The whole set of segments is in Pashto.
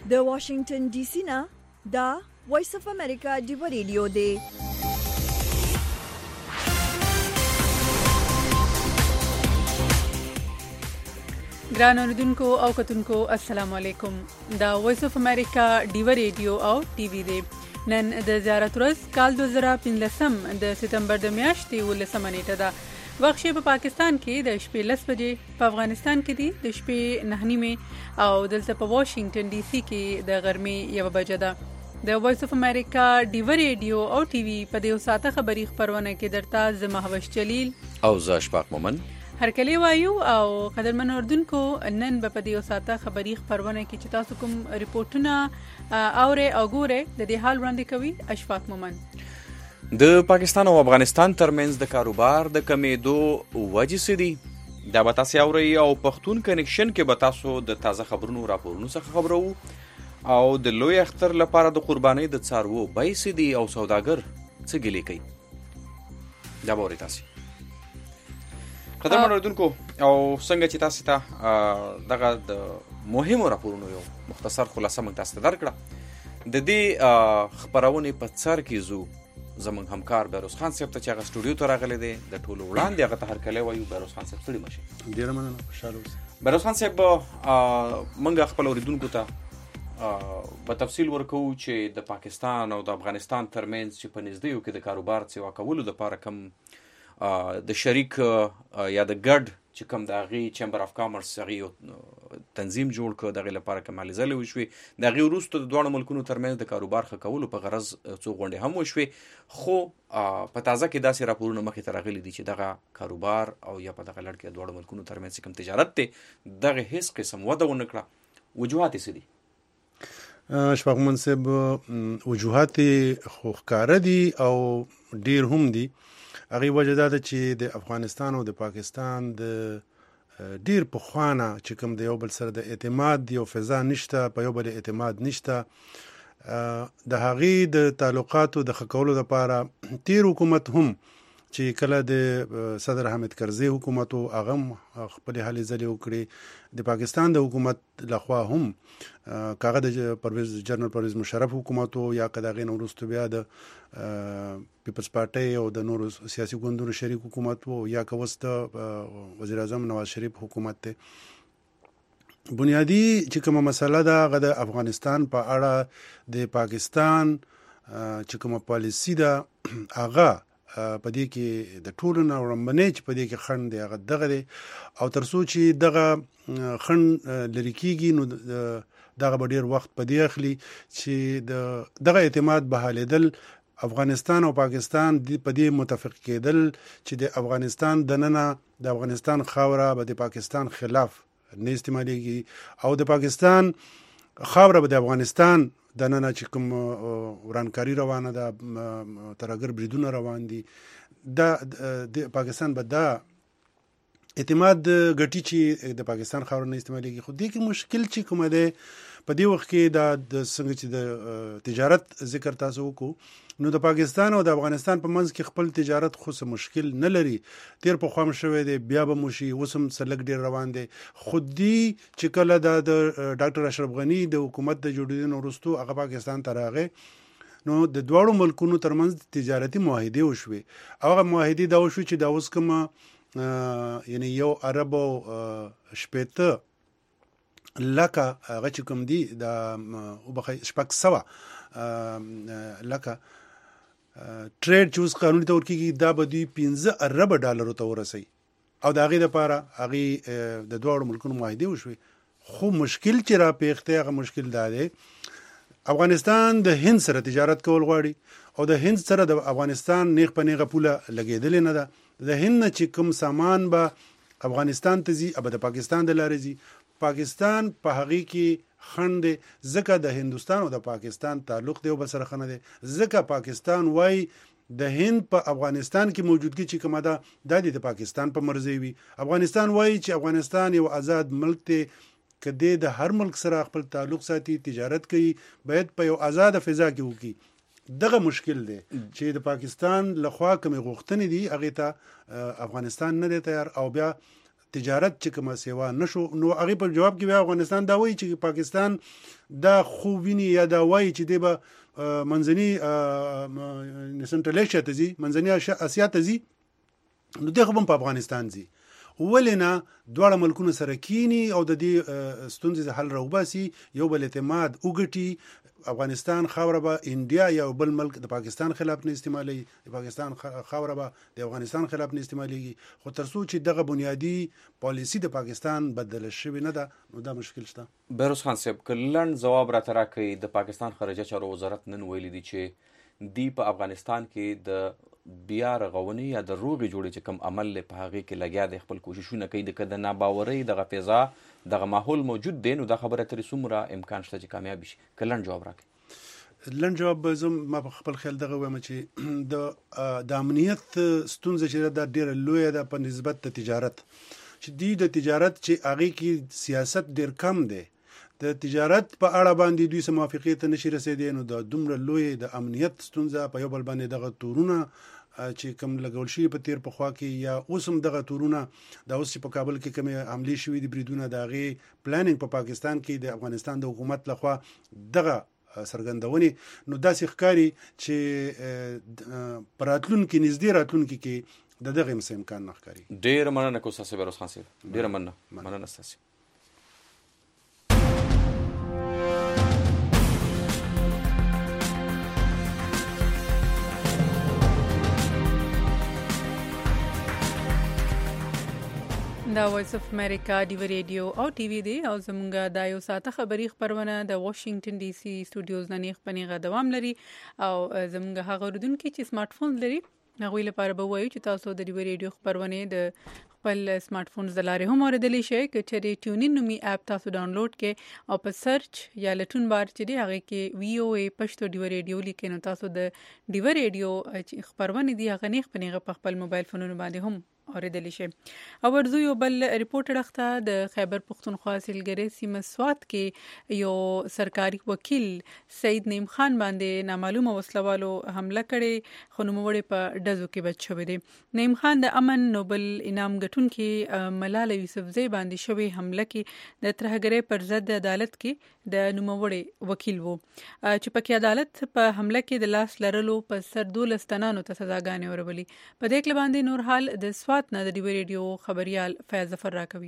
د واشنگټن ډي سي نه دا وایس اف امریکا ډیو ریډیو دی. ګران اوریدونکو او کتونکو السلام علیکم. دا وایس اف امریکا ډیو ریډیو او ټي وي دی. نن د زیارت ورځ کال 2015 د سپتمبر د میاشتې 19 نیټه ده. وخت په پاکستان کې د شپې 10 بجې، په افغانستان کې دی د شپې 9:30 او دلته په واشنگټن ډي سي کې د غرمې 1 بجه ده. د وایس اف امریکا ډیو ریډیو او ټي وي په دې ساعته خبري خبرونه کې درته زه مهوش جلیل او زه اشفاق مومن هرکلی وایو. او قدرمن اردوونکو نن په دې ساعته خبري خبرونه کې چې تاسو کوم ریپورتونه اوري او ګوري د دې حال وړاندې کوي اشفاق مومن. د پاکستان او افغانستان ترمنځ د کاروبار د کمیدو وجې څه دي دا به تاسو اورئ او پښتون کنیکشن کې به تاسو د تازه خبرونو راپورونو څخه خبرو او د لوی اختر لپاره د قربانۍ د څاروو بیې څه دي او سوداګر څه ګیلې کوي دا به اورئ تاسو. قدرمن اردوونکو او څنګه چې تاسو ته دغه د مهمو راپورونو یو مختصر خلاصه موږ تاسو ته درکړه. د دې خبرونه په څار کې زو زمونږ همکار بیروز خان صاحب ته چې هغه سټوډیو ته راغلی دی د ټولو وړاندې هغه ته هرکلی وایو. بیروز خان صاحب ستړي مه شئ. ډېره مننه، خوشحاله اوسئ. بیروز خان صاحب موږ خپل اوریدونکو ته په تفصیل ورکوو چې د پاکستان او د افغانستان ترمنځ چې په نږدېیو کې د کاروبار سیوا کولو دپاره کوم د شریک یا د ګډ چې کوم د هغې چیمبر اف کامرس هغې یو تنظیم جوړ کړ، د هغې لپاره کوم هلې ځلې وشوې. د هغې وروسته د دواړو ملکونو ترمنځ د کاروبار ښه کولو په غرض څو غونډې هم وشوې. خو په تازه کې داسې راپورونه مخې ته راغلي دي چې دغه کاروبار او یا په دغه لړ کې د دواړو ملکونو ترمنځ کوم تجارت دی دغه هیڅ قسم وده ونه کړه. وجوهات یې څه دي؟ اشفاق مومن صاحب، وجوهات خو ښکاره دي او ډېر هم دي. هغې وجه دا ده چې د افغانستان او د پاکستان د ډېر پخوانه چې کوم د یو بل سره د اعتماد یو فضا نشته، په یو بل اعتماد نشته. د هغې د تعلقاتو د ښه کولو لپاره تیر حکومت هم چې کله د صدر حامد کرزي حکومت و هغه هم خپلې هلې ځلې وکړې. د پاکستان د حکومت لخوا هم که هغه د جنرال پرویز مشرف حکومت و یا که د هغې نه وروسته بیا د پیپلز پارټۍ او د نورو سیاسي ګوندونو شریک حکومت و یا که اوس د وزیر اعظم نواز شریف حکومت دی. بنیادی چې کومه مسله ده هغه د افغانستان په اړه د پاکستان چې کومه پالیسي ده هغه په دې کې د ټولو نه وړاندې چې په دې کې خنډ دی هغه دغه دی. او تر څو چې دغه خنډ لرې کېږي نو دغه به ډېر وخت په دې اخلي چې دغه اعتماد بحالېدل، افغانستان او پاکستان په دې متفق کېدل چې د افغانستان دننه د افغانستان خاوره به د پاکستان خلاف نه استعمالېږي او د پاکستان خاوره به د افغانستان دننه چې کوم ورانکاري روانه ده، ترهګر بریدونه روان دي، د پاکستان به دا اعتماد ګټي چې د پاکستان خاوره نه استعمالېږي. خو دې کې مشکل چې کومه دی په دې وخت کې د څنګه چې د تجارت ذکر تاسو وکړو نو د پاکستان او د افغانستان په منځ کې خپل تجارت خو څه مشکل نه لري. تیر په خوا هم شوی دی، بیا به مو شي، اوس هم څه لږ ډېر روان دی. خو دې چې کله د ډاکټر اشرف غني د حکومت د جوړېدو نه وروستو هغه پاکستان ته راغی نو د دواړو ملکونو ترمنځ تجارتي معاهدې وشوې او هغه معاهدې دا وشوې چې دا اوس کومه یعنی یو ارب او 80 لکه هغه چې کوم دي د 600 لکه ټریډ چې اوس قانوني طور کېږي دا به دوی 15 ارب ډالرو ته ورسوي او د هغې دپاره هغې د دواړو ملکونو معاهدې وشوې. خو مشکل چې را پېښ دی هغه مشکل دا دی افغانستان د هند سره تجارت کول غواړي او د هند سره د افغانستان نیغ په نیغه پوله لګېدلې نه ده. د هند نه چې کوم سامان به افغانستان ته ځي او د پاکستان د لارې ځي، پاکستان په هغې کې خنډ دی ځکه د هندوستان او د پاکستان تعلق دی او بل سره ښه نه دی. ځکه پاکستان وایي د هند په افغانستان کې موجودګي چې کومه ده دا د پاکستان په مرضی وي. افغانستان وایي چې افغانستان یو آزاد ملک دی، که دی د هر ملک سره خپل تعلق ساتي، تجارت کوي، باید په یو آزاد فضا کې وکړي. دغه مشکل دی چې د پاکستان لخوا کومې غوښتنې دي هغې ته افغانستان نه دی تیار او بیا تجارت چې کومه سیوا نشو. نو هغه په جواب کې بیا افغانستان دا وایي چې پاکستان دا خو ویني یا دا وایي چې دی به منځني سنټرل ایشیا ته ځي، منځني اسیا ته ځي، نو دغه هم په افغانستان ځي. ولې نه دواړه ملکونه سره کینی او د دې ستونزې حل راوباسي، یو بل اعتماد وګټي. افغانستان خاوره به انډیا یا بل ملک د پاکستان خلاف نه استعمالي، د پاکستان خاوره به د افغانستان خلاف نه استعماليږي. خو تر څو چې دغه بنیادی پالیسی د پاکستان بدل شوی نه ده، نو دا مشکل شته. بهروز خان صاحب کلن جواب را تراکې د پاکستان خارجه چارو وزارت نن ویلي دي چې دی په افغانستان کې د بیا رغونې یا د روغې جوړې چې کوم عمل له په هغې کې لګیا دی، خپل کوششونه کوي، د ناباورۍ دغه فضا دغه ماحول موجود دی، نو دا خبره ترې څومره امکان شته چې کامیاب شي؟ که لنډ جواب راکړي. لنډ جواب ما په خپل خیال دغه وایم چې د امنیت ستونزه چې دا ډېره لویه ده په نسبت د تجارت، چې د تجارت چې هغې کې سیاست ډېر کم دی، د تجارت په اړه باندې دوی سم موافقې ته نشي رسېدی. نو د دومره لوی د امنیت ستونزه په یو بل باندې دغه تورونه چې کوم لګول شي په تیر پخوا کې یا اوس هم دغه تورونه د اوس په کابل کې کومې حملې شوې دي، بریدونه، د هغې پلانینګ په پاکستان کې د افغانستان د حکومت لخوا دغه څرګندونې، نو داسې ښکاري چې په راتلونکي نږدې راتلونکي کې د دغه امکان نه ښکاري. ډېره مننه کو ستاسې بهروز خان صاحب، ډېره مننه ستاسې. دا وایس اف امریکا ډیو ریډیو او ټي وي دی او زمونږ د یو ساعته خبري خبرونه د واشنگټن ډي سي سټوډیوز نه نیغ پنیغه دوام لري او زمونږ هغه اوریدونکو چې سمارټ فون لري هغه لپاره به وایو چې تاسو د ډیو ریډیو خبرونه د خپل سمارټ فون د لارې هم اوریدلی شئ. که چېرې ټیونین نومي اپ تاسو ډاونلوډ کړئ او په سرچ یا لټون بار چې دی هغه کې VOA پښتو ډیو ریډیو لیکئ، نو تاسو د ډیو ریډیو خبرونه دی هغه نیغ پنیغه په خپل موبایل فونونو باندې هم اوریدلی شي. او ورځو یو بل ریپورټ راخته د خیبر پختونخوا سیلګری سیمه سوات کې یو سرکاري وکیل سید نعیم خان باندې نامعلومه وسلوالو حمله کړې، خو نوموړی په ډزو کې بچ شوی دی. نعیم خان د امن نوبل انعام ګټونکي ملاله یوسفزۍ باندې شوی حمله کې د ترهګرۍ پر ضد عدالت کې د نوموړی وکیل وو چې پکې عدالت په حمله کې د لاس لرلو په سر 12 تنانو ته سزاګانې ورولي. په دې کې باندې نور حال د سوات نه د ډیو ریډیو خبريال فیاض ظفر راکوي.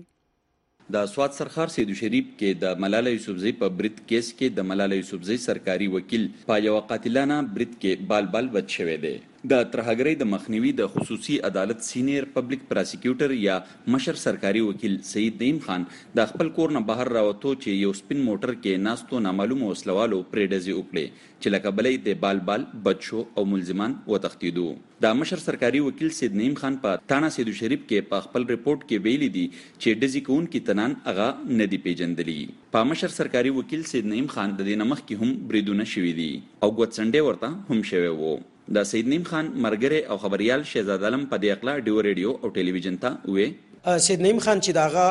د سوات سرخار سید شریف کې د ملاله یوسفزۍ په برید کیس کې د ملاله یوسفزۍ سرکاري وکیل په یو قاتلانه برید کې بال بچ شوی دی. د ترهګرۍ د مخنیوي د خصوصي عدالت سینیر پبلک پراسیکیوټر یا مشر سرکاري وکیل سید نعیم خان د خپل کور نه بهر راوته چې یو سپین موټر کې ناستو نامعلومه وسلوالو پرې ډزې وکړې چې لکه بلې د بال بچ شو او ملزمان وتښتېدو. د مشر سرکاري وکیل سید نعیم خان په تانا سید شریف کې په خپل ریپورت کې ویلي دي چې ډزې کوونکي تنان هغه نه دي پیژندلي. په مشر سرکاري وکیل سید نعیم خان د دې نمخ کې هم بریدونه شوي دي او ګوتڅنډې ورته هم شوی وو. د سید نعیم خان مرګره او خبريال شهزاد عالم په دې اقلا ډیو ریډیو او ټلویزیون ته وې سید نعیم خان چې داغه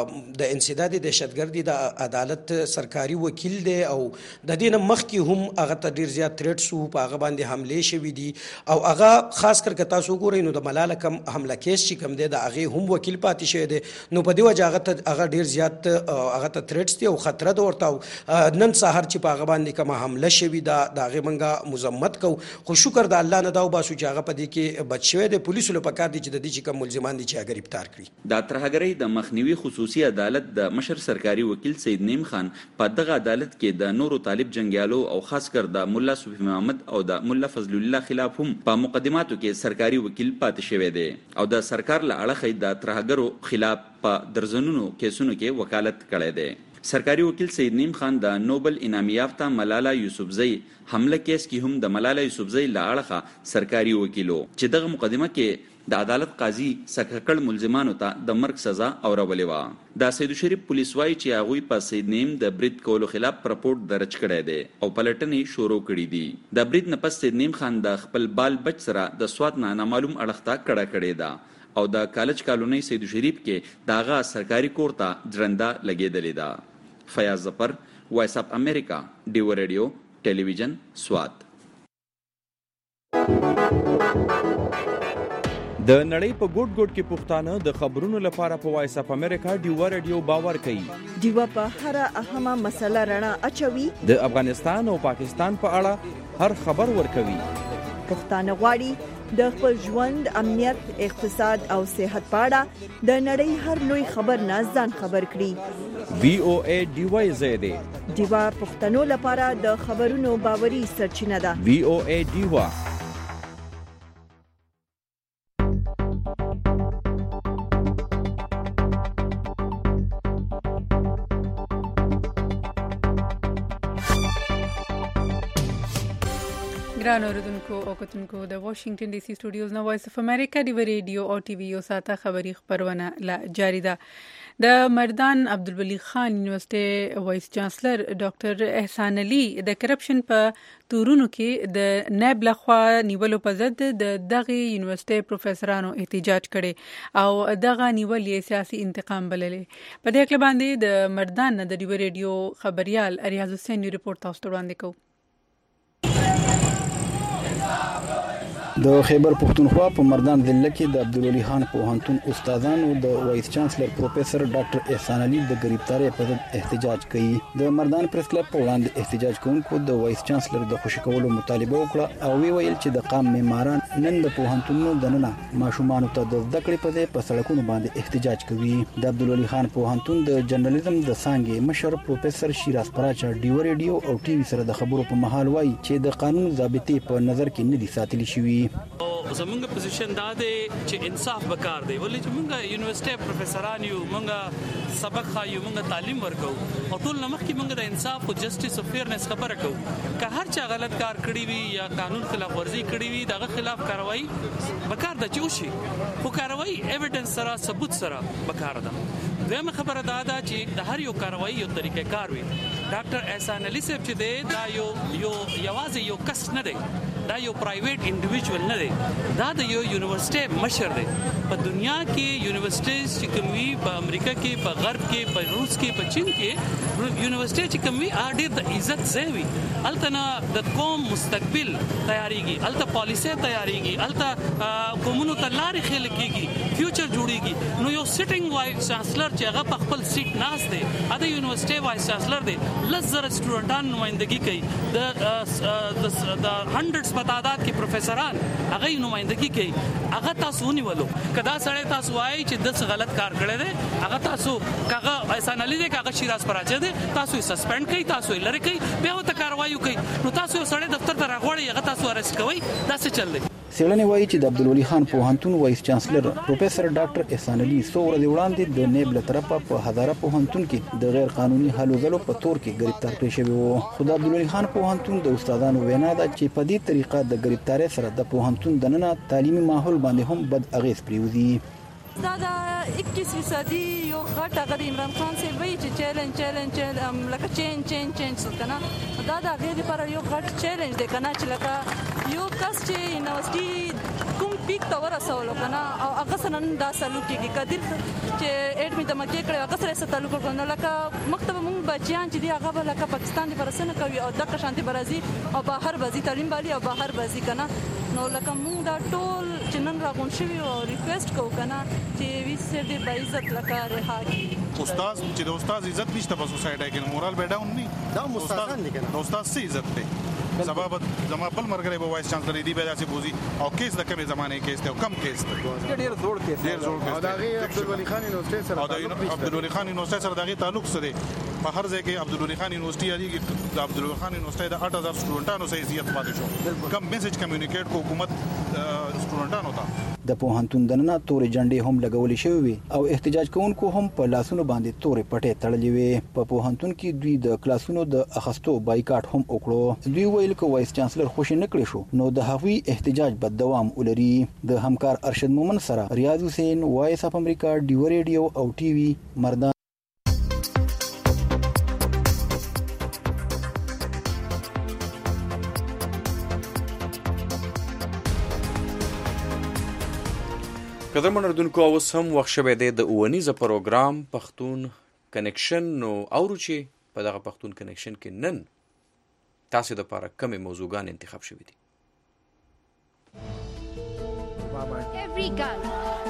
د انسداد دهشتګردي د عدالت سرکاري وکیل دی او د دې نه مخکې هم هغه ته ډیر زیات تھریټس وو، په هغه باندې حمله شوې دي او هغه خاص کر کتا سو ګورئ نو د ملاله کم حمله کیس چې کم دی د هغه هم وکیل پاتې شوی دی. نو په دې وجه هغه ډیر زیات هغه ته تھریټس دي او خطر ده ورته. نن سحر چې په هغه باندې کوم حمله شوې ده د هغه منګه مذمت کو، خو شکر د الله نه دا وباسو چې هغه په دې کې بچ شوی دی. پولیسو له پکار دي چې د دې چې کوم ملزمان دي چې هغه گرفتار کړي. د ترهګرۍ د مخنیوي خصوصي عدالت د مشر سرکاري وکیل سید نعیم خان په دغه عدالت کې د نورو طالب جنگیالو او خاص کر د مولا صوفي محمد او د مولا فضل الله خلاف هم په مقدماتو کې سرکاري وکیل پاتې شوی دی او د سرکار له اړخه د ترهګرو خلاف په درزنونو کیسونو کې وکالت کړی دی. سرکاري وکیل سید نعیم خان د نوبل انعام یافته ملاله یوسفزۍ حمله کیس کې هم د ملاله یوسفزۍ له اړخه سرکاري وکیلو چې دغه مقدمه کې د عدالت قاضي سکهکړ ملزمانو ته د مرګ سزا اورولې وه. د سید شریف پولیس وایي چې هغوی په سید نعیم د برید کولو خلاف رپورټ درج کړی دی او پلټنې شروع کړي دي. د برید نه پس سید نعیم خان د خپل بال بچ سره د سوات نه نامعلوم اړخ ته کډه کړې ده او د کالج کالونۍ سید شریف کې د هغه سرکاري کور ته درنده لګېدلې ده. فیاض ظفر، وایس اف امریکا، ډیو ریډیو ټلویزیون، سوات. د نړۍ په ګوټ ګوټ کې پښتانه د خبرونو لپاره په وایس اف امریکا ډیوا رادیو باور کوي. ډیوا په هر اهمه مسله رڼا اچوي. د افغانستان او پاکستان په اړه هر خبر ورکوي. پښتانه غواړي د خپل ژوند، امنیت، اقتصاد او صحت په اړه د نړۍ هر لوی خبر نه ځان خبر کړي. VOA ډیوا زیاده ډیوا پښتنو لپاره د خبرونو باوري سرچینه ده. VOA ډیوا. ګران اوریدونکو او کتونکو د واشنگټن ډي سي سټوډیوز نو وایس اف امریکا ډیوا ریډیو او ټي وی یو ساته خبری خبرونه لا جاری ده. د مردان عبدالولي خان یونیورسيټي وایس چانسلر ډاکټر احسان علي د کرپشن په تورونو کې د نائب لخوا نیولو په ضد د دغه یونیورسيټي پروفیسورانو احتجاج کړي او دغه نیول یې سیاسي انتقام بللې. په دې اړه باندې د مردان د ډیوا ریډیو خبريال ریاض حسین ریپورت تاسو ته وړاندې کوم. د خیبر پښتونخوا په مردان ضلع کې د عبدالولي خان پوهنتون استادانو د وایس چانسلر پروفیسور ډاکټر احسان علي د گرفتاری په ضد احتجاج کوي. د مردان پریس کلب په وړاندې احتجاج کوونکو د وایس چانسلر د خوشی کولو مطالبه وکړه او ویل چې د قام معماران نن د پوهنتونونو دننه ماشومان ته د زده کړې په ځای په سړکونو باندې احتجاج کوي. د عبدالولي خان پوهنتون د جرنالیزم د څانګې مشر پروفیسور شیراز پراچا ډیوا ریډیو او ټي وی سره د خبرو په محل وایي چې د قانون ضابطې په نظر کې نه دي ساتل شوی. زمونږ پوزیشن دا دی چې انصاف وکړ دی ولې چې مونږه یونیورسيټي پروفیسوران یو مونږه سبق خایو مونږه تعلیم ورکو او ټول نمخ کې مونږه د انصاف او جسټیس او فیرنس خبره کوو که هر چا غلط کار کړی وي یا قانون خلاف ورزي کړی وي دغه خلاف کاروایی وکړ د چوشي خو کاروایی ایویډنس سره ثبوت سره وکړ ده. دغه خبره دا چې د هر یو کاروایی یو طریقې کار وي. ډاکټر احسان علي صاحب چې دی دا یو یوازې یو کس نه دی، دا یو پرایویټ انډیویډوال نه دی، دا د یو یونیورسيټي مشر دی. په دنیا کې یونیورسيټیز چې کوم وي په امریکا کې، په غرب کې، په روس کې، په چین کې یونیورسيټي چې کوم وي اړ د عزت ځای وي. التنا د قوم مستقبل تیاریږي، الته پالیسي تیاریږي، الته قومونو ته لارې خېل کېږي، فیوچر جوړيږي. نو یو سټینګ وایس چانسلر چې هغه په خپل سیټ ناس دی، اته یونیورسيټي وایس چانسلر دی، لزر سټوډنټان نمائندګي کوي، د هندرډز په تعداد کې پروفیسوران هغه نمائندګي کوي. هغه تاسو ونیولو کدا سړی تاسو وایي چې د غلط کار کړی دی، هغه تاسو کاغه احسان علي دی، کاغه شیراز پراچا دی، تاسو یې سسپند کړئ، تاسو یې لری کړئ، بیا ته کاروایی کوي. نو تاسو یو سړی دفتر ته راغوړی، هغه تاسو ارست کوي، دا څه چل دی؟ څېړنې وایي چې د عبدالولي خان پوهنتون وایس چانسلر پروفیسور ډاکټر احسان علي څو ورځې وړاندې د نیب له طرفه په هزاره پوهنتون کې د غیر قانوني هلو ځلو په تور کې گرفتار کړی شوی و. خو د عبدالولي خان پوهنتون د استادانو وینا ده چې په دې طریقه د گرفتاری سره د پوهنتون دننه تعلیمي ماحول باندې هم بد اغیز پریوزي. دا د 21% یو غټ هغه د عمران خان سی وی چې چیلنج لکه چینج کنه دا د غیر پر یو غټ چیلنج دی کنه چې لکه یو کس چې یونیورسيټي کوم پیک ته ورسول کنه او هغه سره نن دا سلوک کیږي کدی چې اډمی د مکه کړي هغه سره تعلق کوي لکه مکتب مونږ بچیان چې دی هغه لکه پاکستان دی پرسنه کوي او د شانتي برازي او بهر بازي تعلیم بالي او بهر بازي کنه نو لکه مونږ دا ټول چې نن راغون شوی او ریکوست کوو کنه چې وی سر دې په عزت لکه رها کی. استاد چې د استاد عزت نشته په سوسایټي کې مورال به ډاون نه دا استادان دي کنه استاد سي عزت دی. سبب زما بل مرګره به وایس چانسلر دی به داسې بوزي او کیس د کومه زمانه کیس ته کم کیس ته ډیر زوړ کیس او دا غي عبدالولي خان یونیورسيټي سره او د عبدالولي خان یونیورسيټي سره دغه تعلق سره په هر ځای کې عبدالولي خان یونیورسيټي یادي د عبدالولي خان یونیورسيټي د 8000 سټوډنټانو سره زیات پاتې شو. کم میسج کمیونیکیټ کو حکومت سټوډنټانو ته د پوهنتون دننه تورې جنډې هم لګولې شوې وي او احتجاج کوونکو هم په لاسونو باندې تورې پټې تړلې وي. په پوهنتون کې دوی د کلاسونو د اخستو بایکاټ هم وکړو. دوی ویل چې وایس چانسلر خوشی نه کړی شو نو د هغوی احتجاج به دوام ولري. د همکار ارشد مومن سره ریاض حسین وایس اف امریکا ډیوا ریډیو او ټي وی مردان. قدرمن اردوونکو اوس هم وخت شوی دی د اونیزه پروګرام پښتون کنیکشن نو اورو چې په دغه پښتون کنیکشن کې نن تاسو د لپاره کومې موضوعګان انتخاب شوي دي. free guns.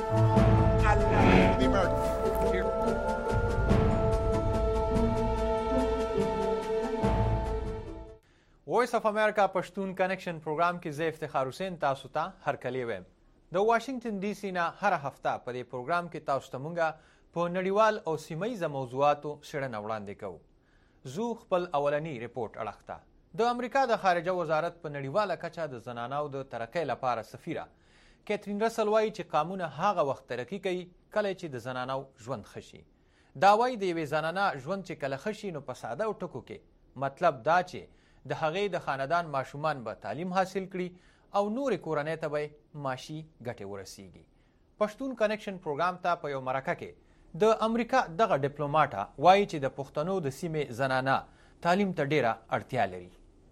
وایس اف امریکا پښتون کنیکشن پروګرام کې زه افتخار حسین تاسو ته هرکلی ویم. د واشنگټن ډي سي نه هر هفته په دې پروګرام کې تاسو ته مونږه په نړیوال او سیمه‌ایزه موضوعاتو څېړنه وړاندې کوو. زه خپل اولنی ریپورت اړخته د امریکا د خارجه وزارت په نړیواله کچه د زنانو د ترقۍ لپاره سفیره کیترین رسل وایي چې قانون هغه وخت ترقي کوي کله چې د زنانو ژوند ښه شي. دا وایي د یوې زنانه ژوند چې کله ښه شي نو په ساده ټکو کې مطلب دا چې د هغې د خاندان ماشومان به تعلیم حاصل کړي او نورې کورنۍ ته به معاشي ګټې ورسیږي. پښتون کنیکشن پروګرام ته په یو مرکه کې د امریکا دغه ډیپلوماټه وایي چې د پښتنو د سیمې زنانه تعلیم ته ډیره اړتیا لري.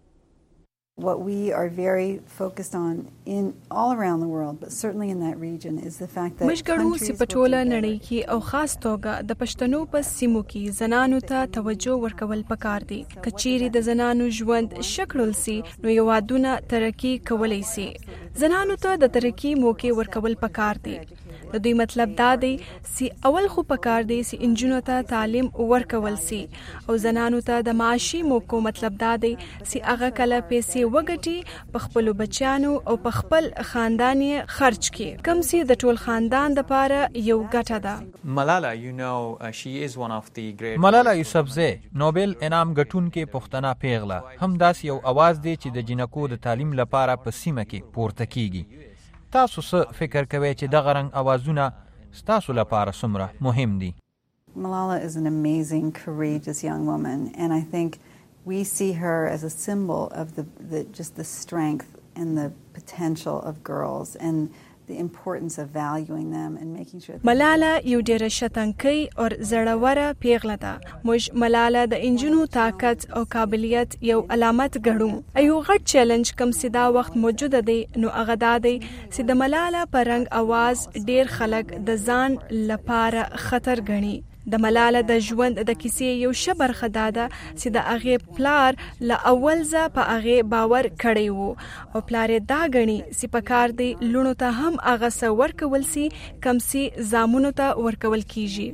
What we are very focused on in all around the world, but certainly in that region, is the fact that مشګړو سپټوله نړۍ کې او خاص توګه د پښتنو په سیمو کې زنانو ته توجه ورکول پکار دي. کچېری د زنانو ژوند شکړل سي نو یوادونه ترقی کولای سي. زنانو ته د ترقی موقع ورکول پکار دي. د دوی مطلب دا دی چې اول خو پکار دی چې انجونو ته تعلیم ورکول سي او زنانو ته د معاشي موقع مطلب دا دی چې هغه کله پیسې وګټي په خپل بچیانو او په خپل خاندان یې خرج کړي کوم چې د ټول خاندان د پاره یو ګټه ده. ملاله ملاله یوسفزۍ نوبل انعام ګټونکې پښتنه پیغله هم داسې یو اواز دی چې د جنکو د تعلیم لپاره په سیمه کې پورته کیږي. تاسو څه فکر کوئ چې دغه رنګ اوازونه ستاسو لپاره څومره مهم دي؟ Malala is an amazing, courageous young woman, and I think we see her as a symbol of the strength and the potential of girls and the importance of valuing them and making sure ملاله یو ډېره شتنکۍ او زړوره پیغله ده. موږ ملاله د انجونو طاقت او قابلیت یو علامت ګڼو. یو غټ چیلنج کوم چې دا وخت موجوده دی نو هغه دا دی چې د ملاله په رنګ اواز ډېر خلک د ځان لپاره خطر ګڼي. د ملاله د ژوند د کیسې یو ښه برخه دا ده چې د هغې پلار له اول ځه په هغې باور کړی و او پلار یې دا ګڼي چې پکار دی لوڼو ته هم هغه څه ورکول سي کوم چې زامنو ته ورکول کیږي.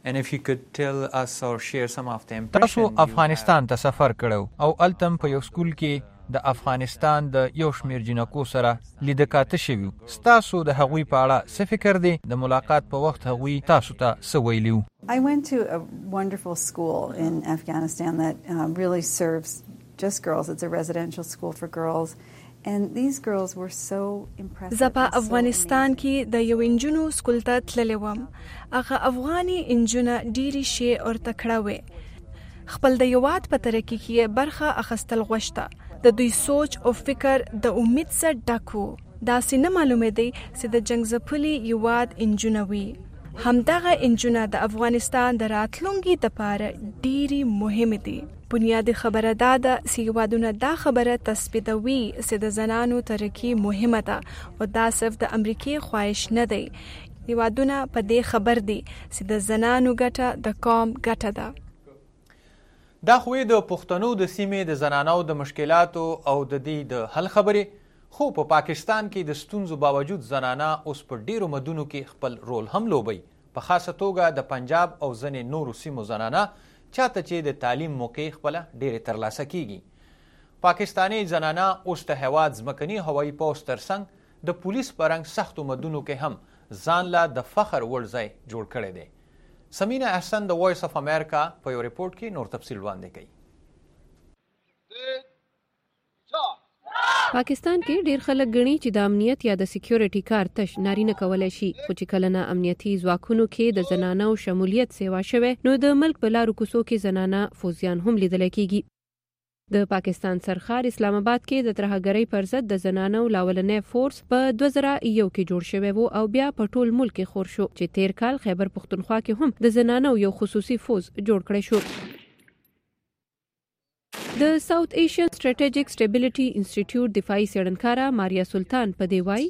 تاسو افغانستان ته سفر کړو او التم په یو سکول کې د افغانستان د یو شمیر جنکو سره لیدکاته شوي. ستاسو د هغوی په اړه څه فکر دی؟ د ملاقات په وخت هغوی تاسو ته څه ویلي؟ I went to a wonderful school in Afghanistan that really serves just girls. It's a residential school for girls. And these girls were so impressive. زه په افغانستان کې د یو انجونو سکول ته تللی وم. هغه افغاني انجونه ډېرې ښې او تکړه وې. خپل د هېواد په ترقي کې برخه اخیستل غوښته. د دوی سوچ او فکر د امید څخه ډک و. داسې نه معلومه دی چې د جنګ ځپلي هېواد انجونه وي. همدغه انجونه د افغانستان د راتلونکي دپاره ډېرې مهمې دي. بنیادي خبره دا ده چې هېوادونه دا خبره تثبیتوي چې د زنانو ترقي مهمه ده او دا صرف د امریکې خواهش نه دی. هېوادونه په دې خبر دي چې د زنانو ګټه د قوم ګټه ده. دا خوې د پښتنو د سیمې د زنانو د مشکلاتو او د دې د حل خبرې، خو په پاکستان کې د ستونزو باوجود زنانه اوس په ډیرو مدونو کې خپل رول هم لوبوي. په خاصه توګه د پنجاب او ځینې نورو سیمو زنانه چاته چې د تعلیم موقع خپله ډیرې ترلاسه کیږي. پاکستاني زنانه اوس د هېواد ځمکني هوایي پوځ ترڅنګ د پولیس په رنګ سختو مدونو کې هم ځان له د فخر وړ ځای جوړ کړی دی. سمینا احسن د وایس اف امریکا په یو ریپورت کې نور تفصیل وړاندې کوي. پاکستان کې ډیر خلک ګڼي چې د امنیت یا د سکیورټي کار تش نارینه کولای شي، خو چې کله نه امنیتي ځواکونو کې د زنانو شمولیت سیوا شوه نو د ملک په لارو کوڅو کې زنانه فوزیان هم لیدل کېږي. د پاکستان سرخار اسلام آباد کې د ترهګرۍ پر ضد د زنانو لاولنې فورس په 2001 کې جوړ شوی وو او بیا په ټول ملک کې خور شو چې تیر کال خیبر پختونخوا کې هم د زنانو یو خصوصي فوز جوړ کړی شو. د ساوث ایشین سټریټیجیک سټیبিলিټي انسټیټیوټ دفاعي څېړنکاره ماریا سلطان په دی وایي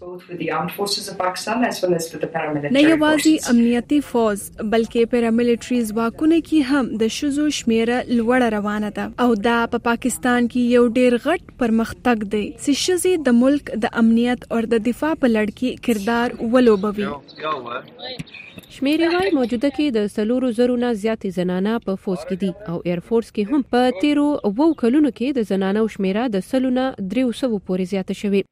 نه یوازې امنیتي فوز بلکې پیراملیټري ځواکونه کې هم د ښځو شمیره لوړه روانه ده او دا په پاکستان کې یو ډېر غټ پرمختګ دی چې ښځې د ملک د امنیت او د دفاع په لړ کې کردار ولوبوي. شمیرې وايي موجوده کې د 4,000 نه زیاتې زنانه په فوز کې دي او ایر فورس کې هم په 13 کلونو کې د زنانو شمیره د 100 نه 300 پورې زیاته شوې.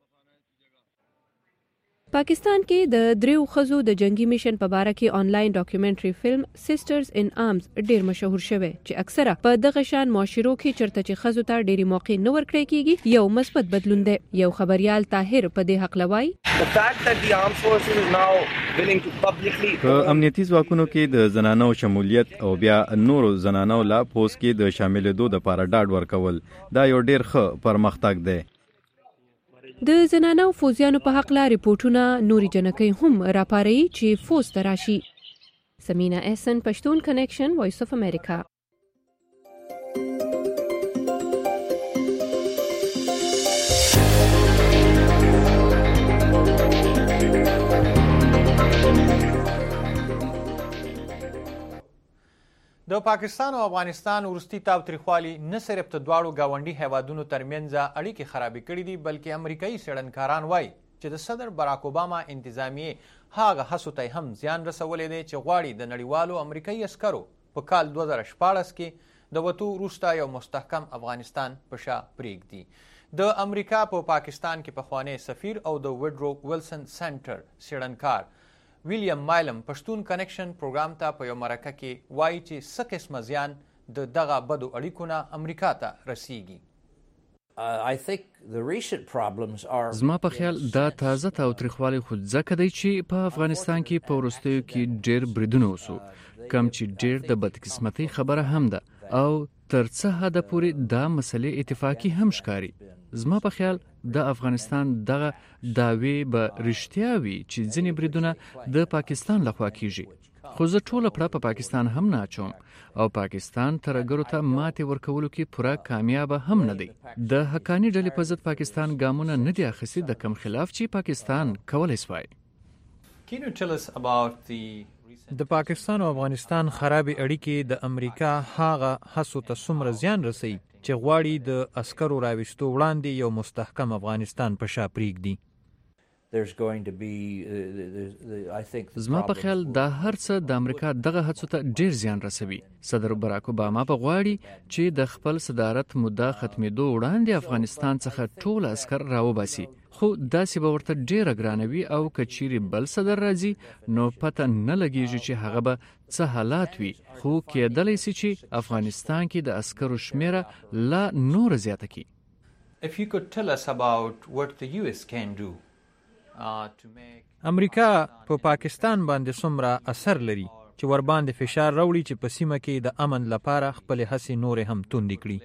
پاکستان کې د 3 ښځو د جنگي میشن په باره کې آنلاین ډاکومنټري فلم سسټرز ان آرمز ډیر مشهور شوی چې اکثره په دغه شان معاشرو کې چرته چې ښځو ته ډېری موقع نه ورکړی کیږي یو مثبت بدلون دی. یو خبريال طاهر په دې حق لوي په امنیتي ځواکونو کې د زنانو شمولیت او بیا نورو زنانو لا پوس کې د شاملېدو لپاره ډاډ ورکول دا یو ډیر ښه پرمختګ دی. د زنانو فوزیانو په حق لا ریپورتونه نوري جنکۍ هم راپاري چې فوز تراشي. سمینا احسن پښتون کنیکشن وایس اف امریکا. د پاکستان او افغانستان وروستي تاوتریخوالي نه صرف د دواړو ګاونډي هیوادونو ترمنځ اړیکې خرابې کړې دي بلکې امریکایي څېړنکاران وایي چې د صدر براک اوباما انتظامیې هغه هڅو ته هم زیان رسولی دی چې غواړي د نړیوالو امریکایي عسکرو په کال 2014 کې د وتو وروسته یو مستحکم افغانستان په شا پرېږدي. د امریکا په پاکستان کې پخوانی سفیر او د وډرو ویلسن سنټر څېړنکار ویلیام مایلم پښتون کنیکشن پروګرام ته په یو مرکه کې وایي چې څه قسمه زیان د دغه بدو اړیکو نه امریکا ته رسیږي. زما په خیال دا تازه تاوتریخوالی خو ځکه دی چې په افغانستان کې په وروستیو کې ډېر بریدونه وسو کم چې ډېر د بدقسمتۍ خبره هم ده او تر څه حده پورې دا مسلې اتفاقي هم ښکاري. زما په خیال د افغانستان دغه دعوی به رښتیا وي چې ځینې بریدونه د پاکستان لخوا کیږي خو زه ټوله پړه په پاکستان هم نه اچوم او پاکستان ترهګرو ته ماتې ورکولو کې پوره کامیابه هم نه دی. د حقاني ډلې په ضد پاکستان ګامونه نه دي اخیستي د کم خلاف چې پاکستان کولی سوای. د پاکستان او افغانستان خرابې اړیکې د امریکا هغه هڅو ته څومره زیان رسوي چې غواړي د عسکرو راوستو وړاندې یو مستحکم افغانستان په شا پرېږدي. زما په خیال دا هر څه د امریکا دغه هڅو ته ډیر زیان رسوي. صدر براک اوباما په غواړي چې د خپل صدارت موده ختمېدو وړاندې افغانستان څخه ټول عسکر راوباسي خو داسې به ورته ډیره ګرانوي او که چیرې بل صدر راځي نو پته نه لګیږي چې هغه به څه حالات وي خو کېدلی سي چې افغانستان کې د عسکرو شمیره لا نور زیاته کی. امریکا په پاکستان باندې څومره اثر لري چې ور باندې فشار راوړي چې په سیمه کې د امن لپاره خپل هڅې نورې هم توندې کړي.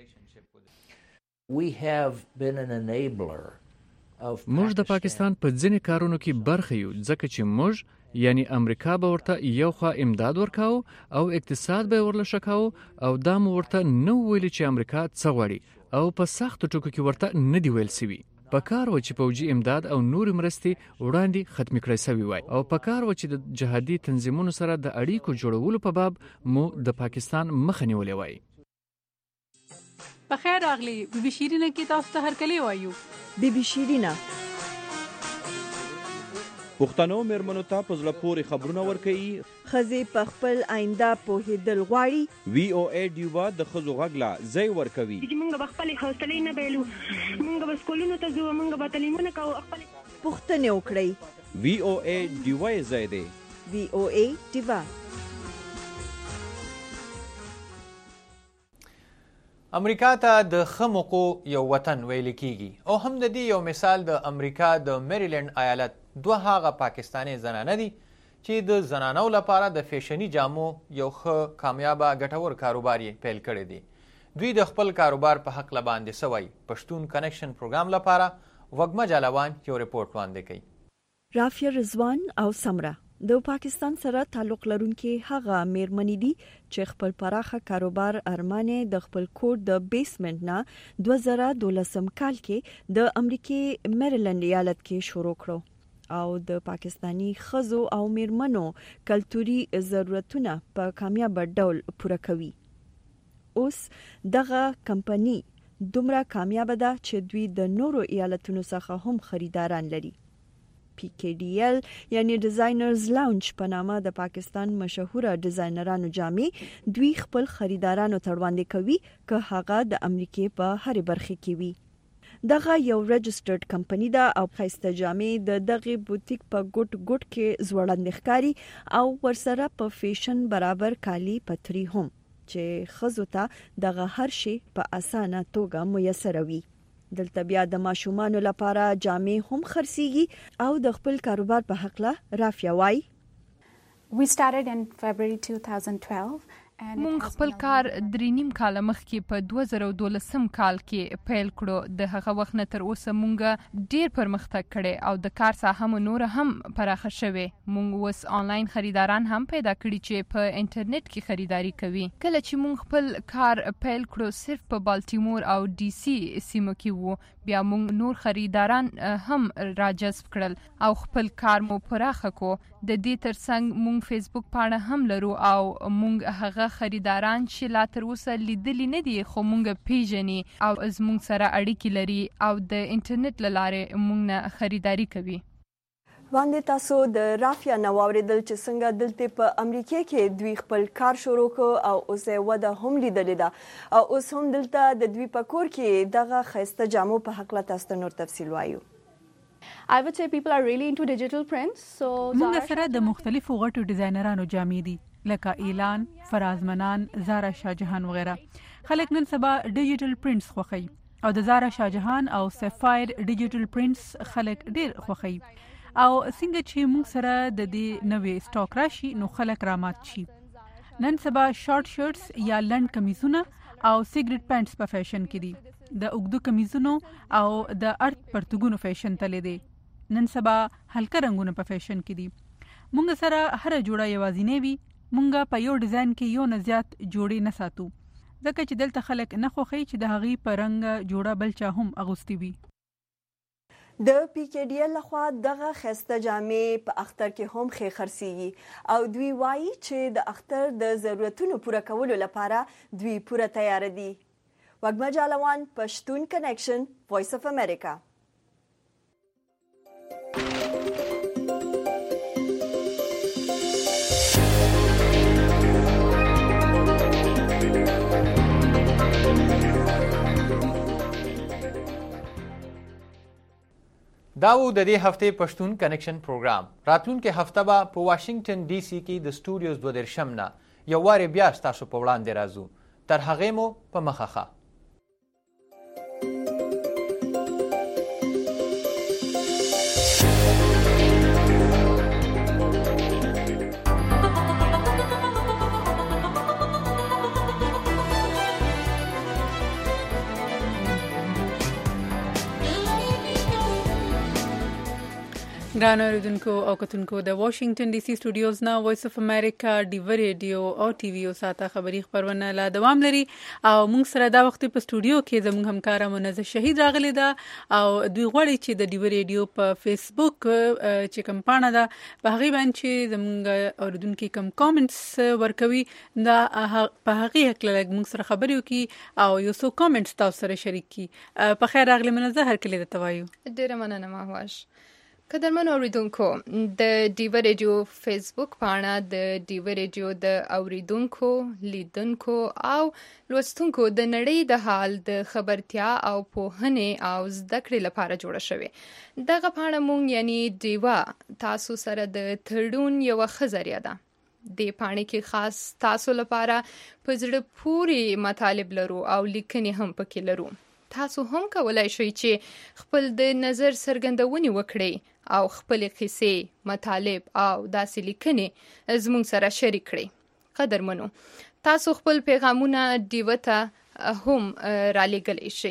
موږ د پاکستان په ځینې کارونو کې برخه یو ځکه چې موږ یعنی امریکا به ورته یو خوا امداد ورکاو او اقتصاد به ورله شکاو او دا مو ورته نه ویلي چې امریکا څه غواړي او په سختو ټکو کې ورته نه دی ویل سوي. په کار و چې پوجي امداد او نور مرستې وړاندې ختم کړی سوي وای او په کار و چې د جهادي تنظیمونو سره د اړیکو جوړولو په باب مو د پاکستان مخه نیولې وای. په خیر راغلی بي بي شیرینه کې تاسو ته هرکلی وایو. بي بي شیرینه پښتنو مېرمنو ته په زړه پورې خبرونه ورکوي. ښځې په خپل آینده پوهېدل غواړي. وی او ای ډیوا د ښځو غږ لا ځای ورکوي. موږ به خپلې حوصلې نه بایلو، موږ به سکولونو ته ځو، موږ به تعلیمونه کوو، خپلې پوښتنې وکړئ. وی او ای ډیوا یې ځای دی. وی او ای ډیوا. امریکا ته د خمقو یو وطن ویل کیږي او هم د دې یو مثال د امریکا د میریلند ایالت دوه هغه پاکستانی زنانه دي چې د زنانو لپاره د فیشني جامو یو ښه کامیابه ګټور کاروبار یې پیل کړی دی. دوی د خپل کاروبار په حق باندې سوی پښتون کنیکشن پروګرام لپاره وګمه جالوان یو ریپورت وړاندې کوي. رافیا رضوان او سمره د پاکستان سره تعلق لرونکي هغه میرمنې دي چې خپل پراخه کاروبار ارمانه د خپل کور د بیسمنت نه 2012 کال کې د امریکای میریلند ایالت کې شروع کړو او د پاکستانی خزو او میرمنو کلتوري ضرورتونه په کامیاب ډول پوره کوي. اوس دغه کمپنی دومره کامیاب ده چې دوی د نورو ایالتونو څخه هم خریداران لري. PKDL یعنی ډیزاینرز لاونج په نامه د پاکستان مشهوره ډیزاینرانو جامې دوی خپل خریدارانو ته وړاندې کوي که هغه د امریکای په هر برخه کې وي. دغه یو رجسټرډ کمپنی ده او خاصه جامې د دغه بوتیک په ګوټ کې زوړند ښکاری او ورسره په فیشن برابر کالی پتری هم چې خزو ته دغه هر شی په اسانه توګه میسر وي. دلته بیا د ماشومانو لپاره جامې هم خرڅيږي او د خپل کاروبار په حق له رافیا وای. We started in February 2012. مونږ خپل کار 3.5 کال مخکې په 2012 کال کې پیل کړو. د هغه وخت نه تر اوسه مونږ ډیر پرمختګ کړی او د کار ساحه مو نور هم پراخه شوه. مونږ اوس آنلاین خریداران هم پیدا کړي چې په انټرنیټ کې خریداري کوي. کله چې مونږ خپل کار پیل کړو صرف په بالټیمور او ډي سي سیمو کې وو. بیا مونږ نور خریداران هم راجذب کړل او خپل کار مو پراخه کو. د دې ترڅنګ مونږ فیسبوک پاڼه هم لرو او مونږ هغه خریداران چې لا تر اوسه لیدلی نه دي خو مونږ پیژني او زمونږ سره اړیکې لري او د انټرنیټ لاره مونږ نه خریداري کوي. باندې تاسو د رافیا نواوریدل چې څنګه دلته په امریکا کې دوی خپل کار شروع کړ او اوس یې وده هم لیدلې ده او اوس هم دلته د دوی په کور کې دغه خسته جامو په حق لا تاسو نور تفصیل وایو. I would say people are really into digital prints. So موږ سره د مختلفو غټو ډیزاینرانو جامې دي لکه اعلان، فراز منان، زارا شاهجهان وغیرہ. خلک نن سبا ډیجیټل پرینټس خوښوي او د زارا شاهجهان او سفایر ډیجیټل پرینټس خلک ډیر خوښوي او څنګه چې موږ سره د دې نوې سټاک راشي نو خلک رامات شي. نن سبا شارټ شرټس یا لنډ کمیزونه او سیګریټ پینټس په فیشن کې دي. د اوږدو کمیزونو او د ارت پرتګونو فیشن تللی دی. نن سبا هلکه رنگونه په فیشن کې دي. مونږ سره هر جوړه یوازینی وي. مونږ په یو ډیزاین کې یو نه زیات جوړې نه ساتو ځکه چې دلته خلک نه خوښي چې د هغې په رنګ جوړه بل چا هم اغوستي وي. د PKDL لخوا دغه خسته جامې په اختر کې هم ښه خرڅيږي او دوی وایي چې د اختر د ضرورتونو پوره کولو لپاره دوی پوره تیار دي. وګما جالوان پښتون کنیکشن وایس اف امریکا. داو د دې هفته پښتون کنیکشن پروګرام. راتلونکي هفته به په واشنگټن ډي سي کې د سټوډیوز 22 نه یو واري بیا تاسو په وړاندې راځو. تر هغه مو په مخه. ګران اوریدونکو او کتونکو د واشنگټن ډي سي سټوډیوز نه وایس اف امریکا ډیو ریډیو او ټي وي او ساته خبري خبرونه لا دوام لري او موږ سره دا وخت په سټوډیو کې زموږ همکار منزه شهید راغلی دا او دوی غواړي چې د ډیو ریډیو په فیسبوک چې کوم پاڼه ده په هغه باندې چې زموږ اوریدونکو کوم کامنټس ورکوي دا په هغه حق لږ موږ سره خبري وکي او یو څو کامنټس تاسو سره شریک کی. په خیر راغلی منزه هر کله د توایو. ډیره مننه ماهوش. قدرمن اوریدونکو د ډیو ریډیو فیسبوک پاڼه د ډیو ریډیو د اوریدونکو، لیدونکو او لوستونکو د نړۍ د حال د خبرتیا او پوهنې او زده کړې لپاره جوړه شوې. دغه پاڼه مونږ یعنی ډیوا تاسو سره د تړون یو ښه ذریعہ ده. د پاڼې کې خاص تاسو لپاره په زړه پورې مطالب لرو او لیکنې هم پکې لرو. تاسو هم کولای شئ چې خپل د نظر څرګندونې وکړئ او خپل قصې، مطالب او داسې لیکنې زموږ سره شریک کړئ. قدرمنو، تاسو خپل پیغامونه ډیو ته هم را لېږلی شئ.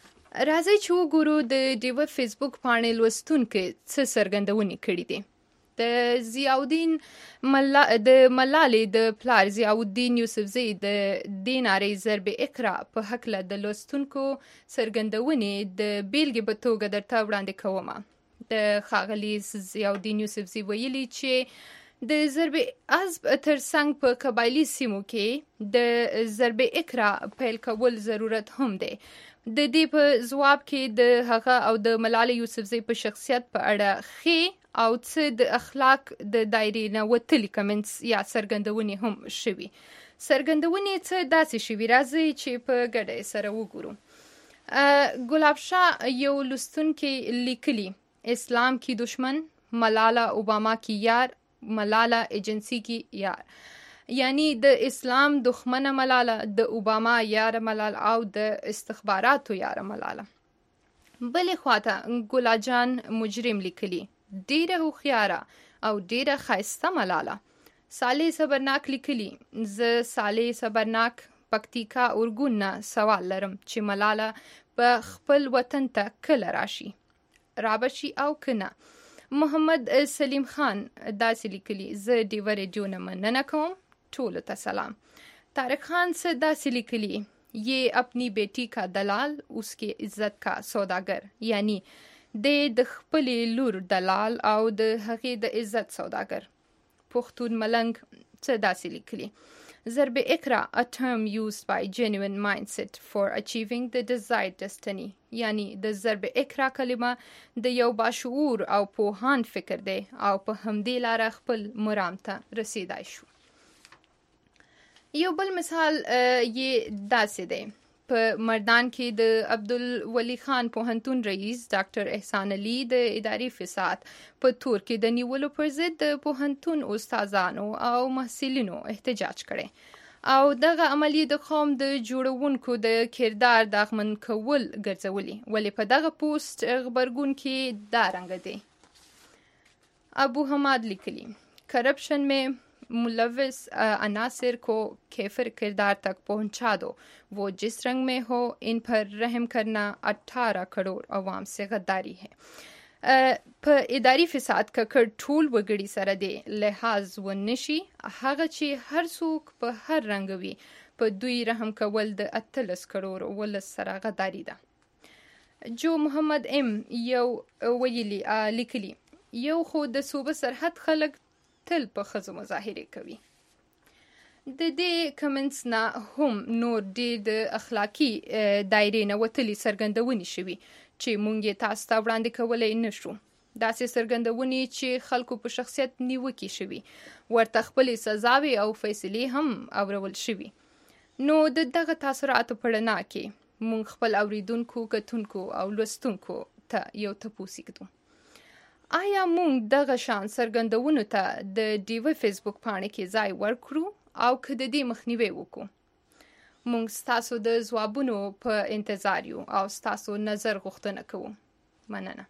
راځئ چې وګورو د ډیو فیسبوک پاڼې لوستونکو څه څرګندونې کړي دي. د ملالې د پلار ضیاءالدین یوسفزي د دې نارې ضرب اقرا په هکله د لوستونکو څرګندونې د بیلګې په توګه درته وړاندې کومه. د ښاغلي ضیاءالدین یوسفزي ویلي چې د ضرب عصب ترڅنګ په قبایلي سیمو کې د ضرب اقرا پیل کول ضرورت هم دی. د دې په ځواب کې د هغه او د ملالې یوسفزي په شخصیت په اړه ښې او څه د اخلاق د دایرې نه وتلي کمنټس یا څرګندونې هم شوي. څرګندونې څه داسې شوي، راځئ چې په ګډه سره وګورو. ګلاب شاه یو لوستونکی لیکلي اسلام کی دشمن، ملالا اوباما کی یار، ملالا ایجنسی کی یار. یعنی د اسلام دښمنه ملاله، د اوباما یاره ملاله او د استخباراتو یاره ملاله. بلې خواته ګلا جان مجرم لیکلي ډیره هوښیاره او ډیره ښایسته ملاله. صالح صبرناک لیکلي زه صالح صبرناک پکتیکا ارګون نه سوال لرم چې ملاله په خپل وطن ته کله راشي، رابشي او کنه. محمد سلیم خان داسې لیکلي زه ډیوه ریډیو نه مننه کوم، ټولو ته سلام. طارق خان سے داسې لیکلي یہ اپنی بیٹی کا دلال اس کی عزت کا سوداگر، یعنی د خپلې لور دلال او د هغې د عزت سوداګر. پښتون ملنګ څه داسې لیکلي ضرب اقرا a term used by genuine mindset for achieving the desired destiny، یعنی د ضرب اقرا کلمه د یو باشعور او پوهان فکر دی او په همدې لاره خپل مرام ته رسیدای شو. یو بل مثال یې داسې دی په مردان کې د عبدالولي خان پوهنتون رئیس ډاکټر احسان علي د اداري فساد په تور کې د نیولو پر ضد د پوهنتون استادانو او محصلینو احتجاج کړي او دغه عملیې د قوم د جوړونکو د کردار داغمن کول ګرځولي. ولې په دغه پوسټ غبرګون کې دا رنګ دی. ابو حماد لیکلي کرپشن میں ملوث عناصر کو کیفر کردار تک پہنچا دو، وہ جس رنگ میں ہو ان پر رحم کرنا 18 کروڑ عوام سے غداری ہے. په اداري فساد ککړ ټول وګړي سره دی لحاظ ونشي، هغه چې هر څوک په هر رنګ وي په دوی رحم کول د 18 کروڑ ولس سره غداری ده. جو محمد ام یو ویلي لیکلي یو خو د صوبه سرحد خلک تل په ښځو مظاهرې کوي. د دې کمنټس نه هم نور ډېر د اخلاقي دایرې نه وتلي څرګندونې شوي چې موږ یې تاسو ته وړاندې کولی نه شو. داسې څرګندونې چې خلکو په شخصیت نیوکې شوي، ورته خپلې سزاوې او فیصلې هم اورول شوي. نو د دغه تاثراتو په رڼا کې موږ خپل اوریدونکو، کتونکو او لوستونکو ته یو تپوس ږدو. آیا موږ دغه شان څرګندونو ته د ډیوه فیسبوک پاڼې کې ځای ورکړو او که د دې مخنیوی وکړو؟ موږ ستاسو د ځوابونو په انتظار یو او ستاسو نظر غوښتنه کوو. مننه.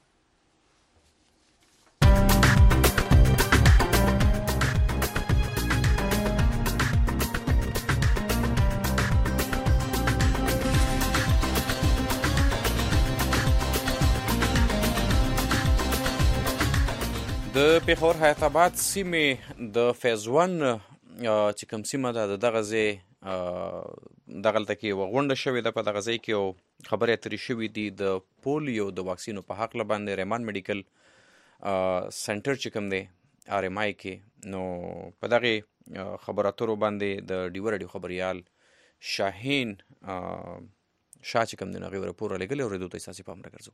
د پیښور حیات آباد سیمې د فیز 1 چې کوم سیمه ده دغه ځای دغلته کې یوه غونډه شوې ده. په دغه ځای کې یو خبرې اترې شوي دي د پولیو د واکسینو په هکله باندې. ریمان میډیکل سنټر چې کوم دی RMI کې، نو په دغې خبرو اترو باندې د ډیوه راډیو خبریال شاهین شاه چې کوم دی نو هغې راپور رالیږلی، اورېدو ته اساسي پام راګرځو.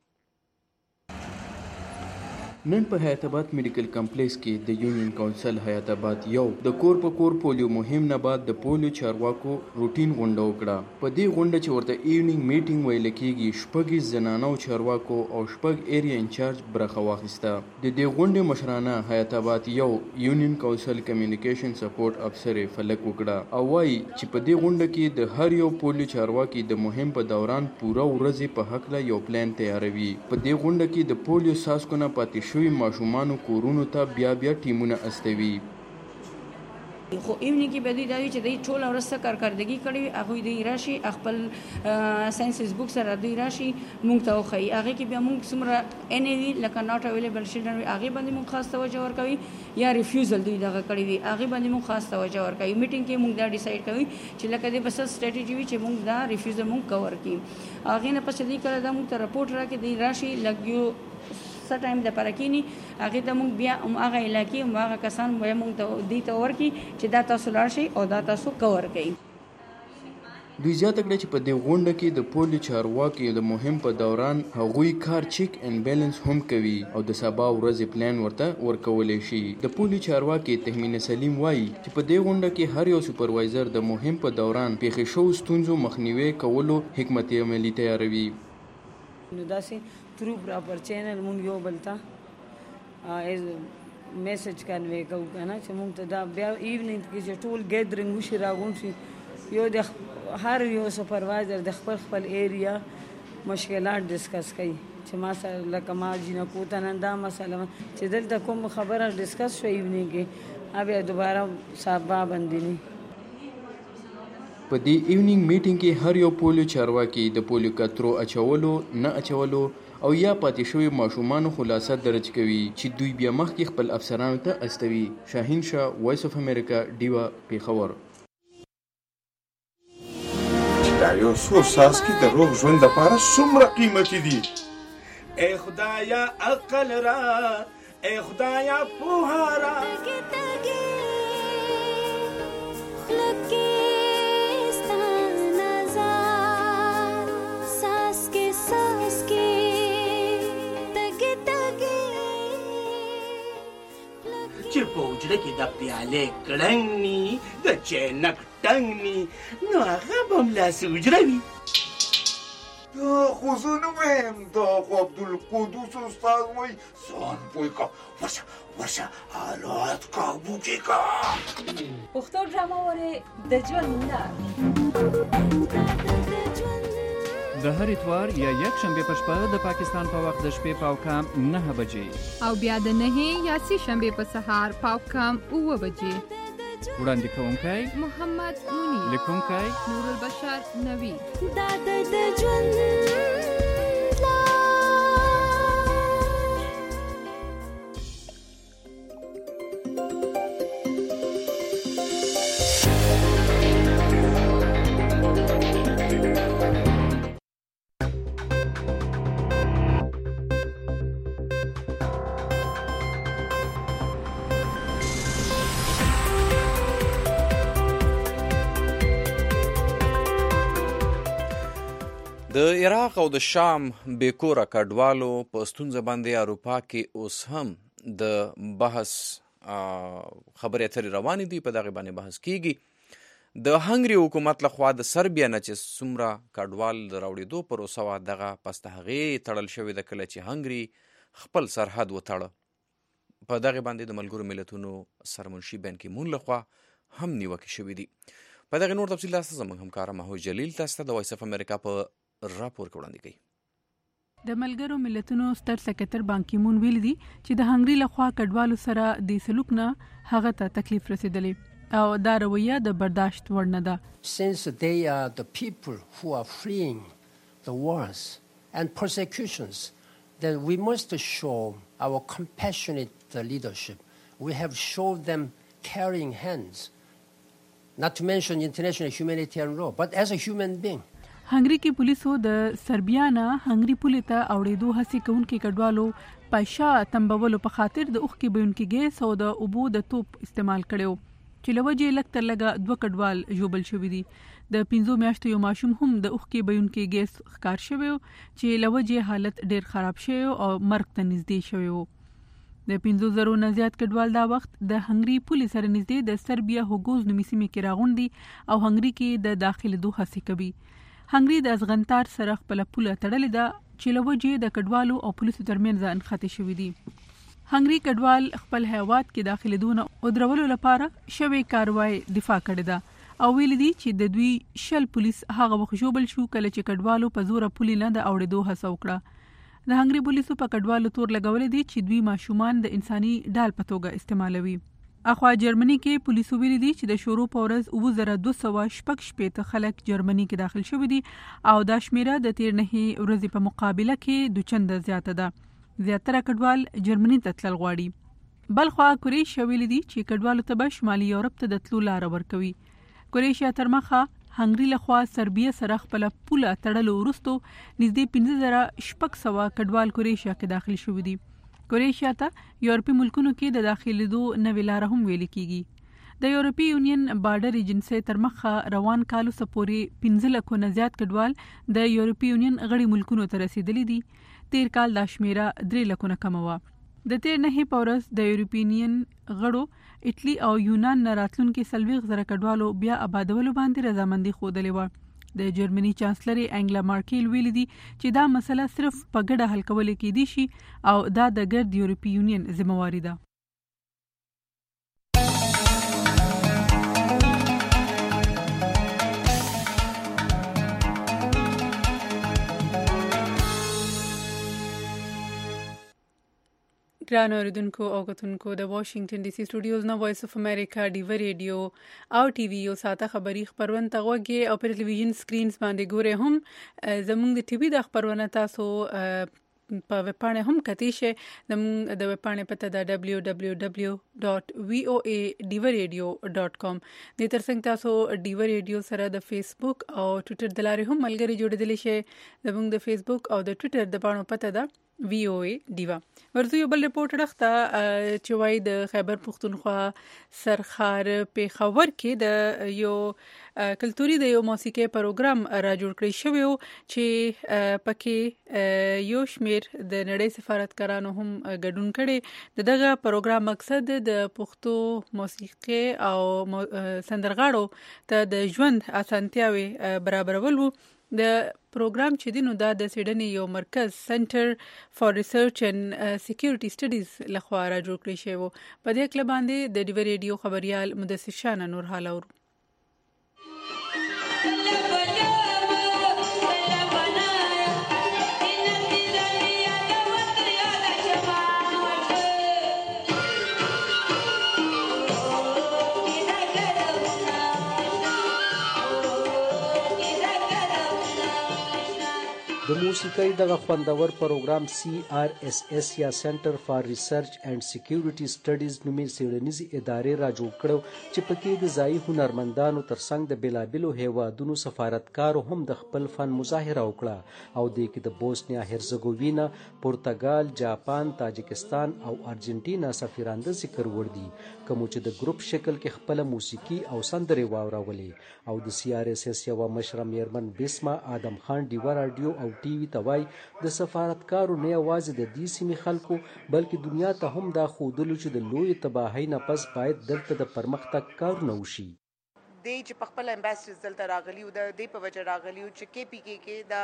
نن په حیات آباد میډیکل کمپلیکس کې د یونین کونسل حیات آباد یو د کور په کور پولیو مهم نه بعد د پولیو چارواکو روټین غونډه وکړه. په دې غونډه چې ورته ایونینګ میټینګ ویل کېږي 6 زنانو چارواکو او 6 ایریا انچارج برخه واخیسته. د دې غونډې مشرانه حیات آباد یو یونین کونسل کمیونیکیشن سپورټ افسر فلک وکړه او وایي چې په دې غونډه کې د هر یو پولیو چارواکي د مهم په دوران پوره ورځې په هکله یو پلان تیاروي. په دې غونډه کې د پولیو ساسکونه پاتې شوي ماشومانو کورونو ته بیا ټیمونه استوي. خو ایونی کې به دوی دا وي چې دوی ټول ورځ کارکردګي کړي هغه دوی راشي خپل ساينس بوک سره دوی راشي مونږ ته وخی هغه کې بیا مونږ څومره ان وی لکه ناٹ اویلیبل چلډرن هغه باندې مونږ خاص توجه ورکوي یا ریفیوزل دوی دغه کړی وي هغه باندې مونږ خاص توجه ورکوي میټینګ کې مونږ دا ډیسایډ کوي چې لکه د بس سټریټیجی وی چې مونږ دا ریفیوزل مونږ کور کړي هغه نه پس دې کړه دا مونږ ته رپورټ راکې دی راشي لګیو څه ټایم د پرکینی هغه ته مونږ بیا هغه علاقې هغه کسان مونږ ته دی ته ورکی چې دا تاسو لاړ شي او دا تاسو کور کړئ. دوی زیاته کړه چې په دې غونډه کې د پولیو چارواکي د مهم په دوران هغوی کار چیک اینڈ بیلنس هم کوي او د سبا ورځې پلان ورته ورکولی شي. د پولیو چارواکي تهمینه سلیم وایي چې په دې غونډه کې هر یو سپروایزر د مهم په دوران پیښې شوو ستونزو مخنیوي کولو حکمت عملي تیاروي. نو داسې تروپ راپر چینل مونږ یو بل ته میسج کنوی کوو که نه چې مونږ ته دا بیا ایونینګ کې چې ټول ګیدرینګ وشي راغونډ شي یو د هر یو سپروایزر د خپل ایریا مشکلات ډسکس کوي چې ما سره لکه ما جنکو ته نن دا مسله چې دلته کوم خبره ډسکس شوه ایونینګ کې بیا دوباره سبا باندې نه. په دې ایونینګ میټینګ کې هر یو پولیو چارواکي د پولیو کترو اچولو نه اچولو او یا پاتې شوی ماشومانو خلاصه درج کوي چې دوی بیا مخکې خپل افسرانو ته استوي. شاهین شاه، وایس اف امریکا، ډیوا، پیښور. دا یو څو څاڅکي د روغ ژوند لپاره څومره قیمتي دي. ای خدایا عقل را، ای خدایا پوهه را. چې په حجره کې د پیالې کړنګ ني د چینک ټنګ ني نو هغه به هملاسې حجره وي. دا خو زه نه وایم، دا خو عبدالقدوس استاد وایي ځان پوه که ورشه حالات کابو کې که. پښتو ډرامه ورې د ژوند لار د هر اتوار یا یک شنبه په شپه د پاکستان په وخت د شپې پاوکام 9 بجې او بیا د 9 یا 3 شنبه په سهار پاوکام 9 بجې. وړاندې کوونکی محمد مونی، لیکونکی نور البشر نوی. دا د ژوند د عراق او د شام بیکوره کډوالو په ستونزه باندې اروپا کې اوس هم د بحث خبرې اترې روانې دي. په دغه باندې بحث کیږي. د هنګري حکومت لخوا د سربیا نه چې څومره کډوال د راوړېدو پروسه وه دغه پس د هغې تړل شوې ده کله چې هنګري خپل سرحد وتړه. په دغه باندې د ملګرو ملتونو سرمنشي بن کی مون لخوا هم نیوکې شوې دي. په دغه نور تفصیل تاسو زموږ همکار محمود جلیل تاسو ته د وایس اف امریکا په راپور وړاندې کوي. د ملګرو ملتونو ستر سکرټر بان کی مون ویل دي چې د هنګري لخوا کډوالو سره د سلوک نه هغه ته تکلیف رسیدلې او دا رویه د برداشت وړ نه ده. Since they are the people who are fleeing the wars and persecutions, then we must show our compassionate leadership. We have shown them caring hands, not to mention international humanitarian law, but as a human being. هنګري کې پولیسو د سربیا نه هنګري پولې ته اوړېدو هڅې کوونکي کډوالو په شا تنبولو په خاطر د اوښکې بهونکي ګیس او د اوبو د توپ استعمال کړی و چې له وجې لږ تر لږه 2 کډوال ژوبل شوي دي. د 5 میاشتو یو ماشوم هم د اوښکې بهونکي ګیس ښکار شوی و چې له وجې حالت ډېر خراب شوی او مرګ ته نږدې شوی و. د 5,000 نه زیات کډوال دا وخت د هنګري پولې سره نږدې د سربیا هوګوز نومي سیمې کې راغونډ دي او هنګري کې د داخلېدو هڅې کوي. هنګري د ازغنتار سره خپل پوله تړلې ده چې له وجې د کډوالو او پولیسو ترمنځ انخته شوي دي. هنګري کډوال خپل هیواد کې داخلېدو نه او درولو لپاره شوی کاروای دفاع کړې ده او ویل دي چې د دوی 10 پولیس هغه وخت ژوبل شو کله چې کډوالو په زوره پولې نه د اوړېدو هڅه وکړه. د هنګري پولیسو په کډوالو تور لګولې دي چې دوی ماشومان د انساني ډال په توګه استعمالوي. اخوا جرمني کې پولیسو ویلي دي چې د شروع په ورځ 2216 خلک جرمني کې داخل شوي دي او دا شمیره د تیر نه ورځې په مقابله کې 2 چنده زیاته ده. زیاتره کډوال جرمني ته تلل غواړي. بلخوا کروشیا ویلي دي چې کډوالو ته به شمالي یورپ ته د تلو لار ورکوي. کروشیا تر مخه هنګري لخوا سربیا سره خپل پوله تړلو وروسته نږدې 5600 کډوال کروشیا کې داخل شوي دي. کروشیا ته یورپي ملکونو کې د داخليدو نوې لار هم ویل کیږي. د یورپي یونین بارډر ایجنسی تر مخه روان کالو سپوري 15 لکه نه زیات کډوال د یورپي یونین غړي ملکونو ته رسیدلي دي. تیر کال دا شمیره 3 لکه نه کم و. د تیر نه پورس د یورپینین غړو اټلی او یونان نه راتلونکي 40,000 کډوالو بیا آبادولو باندې رضامندي ښودلې وه. د جرمني چانسلر انګلا مارکل ویلي دي چې دا مسله صرف په ګډه حل کول کېدی شي او دا د ګرد یورپي یونین ذمہواری ده. ګران اوریدونکو او کتونکو د واشنگټن ډي سي سټوډیوز نه وایس اف امریکا ډیو ریډیو او ټي وي یو ساته خبری خبرونه تغوږی او پر ټلویزیون سکرینز باندې ګوره هم زموږ د ټي وي د خبرونه تاسو په وپاڼه هم کتی شي د وپاڼه پته د www.voadivaradio.com د ترڅنګ تاسو ډیو ریډیو سره د فیسبوک او ټوئیټر د لارې هم ملګری جوړیدلی شي. زموږ د فیسبوک او د ټوئیټر د باندې پته ده VOA دیوا. ورته یو بل ریپورت راخته چې وای د خیبر پختونخوا سرخار پیښور کې د یو کلتوري د یو موسیقي پروګرام را جوړ کړی شوی چې پکې یو شمیر د نړۍ سفارتکارانو هم ګډون کړي. دغه پروګرام مقصد د پښتو موسیقي او سندرغاړو ته د ژوند اسانتیاوي برابرول وو. د پروګرام چې دینو دا د سیډنی یو مرکز سنټر فار ریسرچ اند سکیورټي سټډیز لخوا را جوړ کړی شوی وو. په دې کله باندې د ډیو ریډیو خبريال مدثر شاه نور حالور د موسیقۍ دغه خوندور پروګرام CRSS یا سنټر فار ریسرچ اینڈ سکیورټي سټډیز نومي څېړنیزې ادارې را جوړ کړو چې پکې د ځایي هنرمندانو ترڅنګ د بیلابیلو هیوادونو سفارتکارو هم د خپل فن مظاهره وکړه او د کې د بوسنیا هرزګوینا، پرتګال، جاپان، تاجکستان او ارجنټینا سفیران د ذکر وړ دي کوم چې د ګروپ شکل کې خپل موسیقي او سندرې واورولې. او د CRSS یو مشره میرمن بسما آدم خان ډیو رادیو او ټي وي ته وایي د سفارتکارو نه یوازې د دې سیمې خلکو بلکې دنیا ته هم دا ښودلو چې د لوی تباهۍ نه پس باید دلته د پرمختګ کارونه وشي. دی چې په خپل امباسډرز دلته راغلي او د دې په وجه راغلي چې KPK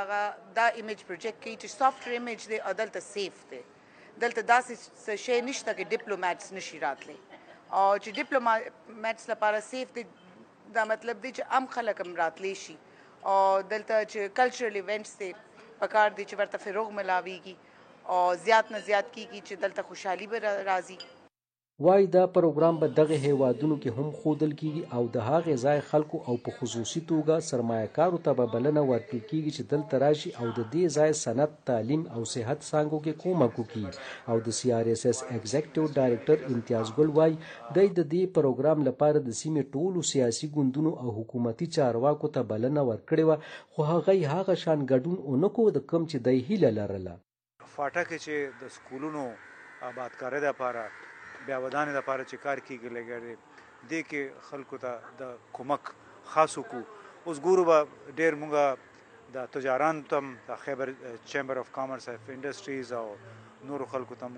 کې دا ایمیج پروجیکټ کوي چې سافټویر ایمیج دی او دلته سیف دی. دلته داسې شی نشته چې ډیپلوماټس نشي راتلی او چې ډیپلوماټس لپاره سیف دی دا مطلب دی چې عام خلک هم راتلی شي او دلته چې کلچرل ایونټس دی پکار دی چې ورته فروغ ملاویږي او زیات نه زیات کیږي چې دلته خوشحالي به راځي. وای دا پروګرام به دغه هیوادونو کې هم ښودل کیږي او د هغې ځای خلکو او په خصوصي توګه سرمایه‌کارو ته به بلنه ورکړل کیږي چې دلته راشي او د دې ځای صنعت، تعلیم او صحت څانګو کې کومک وکړي. او د CRSS ایگزیکټیو ډایرکټر امتیاز ګل وای د دې پروګرام لپاره د سیمې ټولو سیاسي ګوندونو او حکومتي چارواکو ته بلنه ورکړې وه خو هغه شان ګډون اونکو د کم چې د هیله لرله. فاټه کې چې د سکولونو آبادکارۍ لپاره بیا ودانې لپاره چې کار کیږي لګړي دې کې خلکو ته د کومک خاصو کو اوس ګورو به ډېر مونږه د تجاران تم د خیبر چیمبر اف کامرس اف انډسټریز او نورو خلکو ته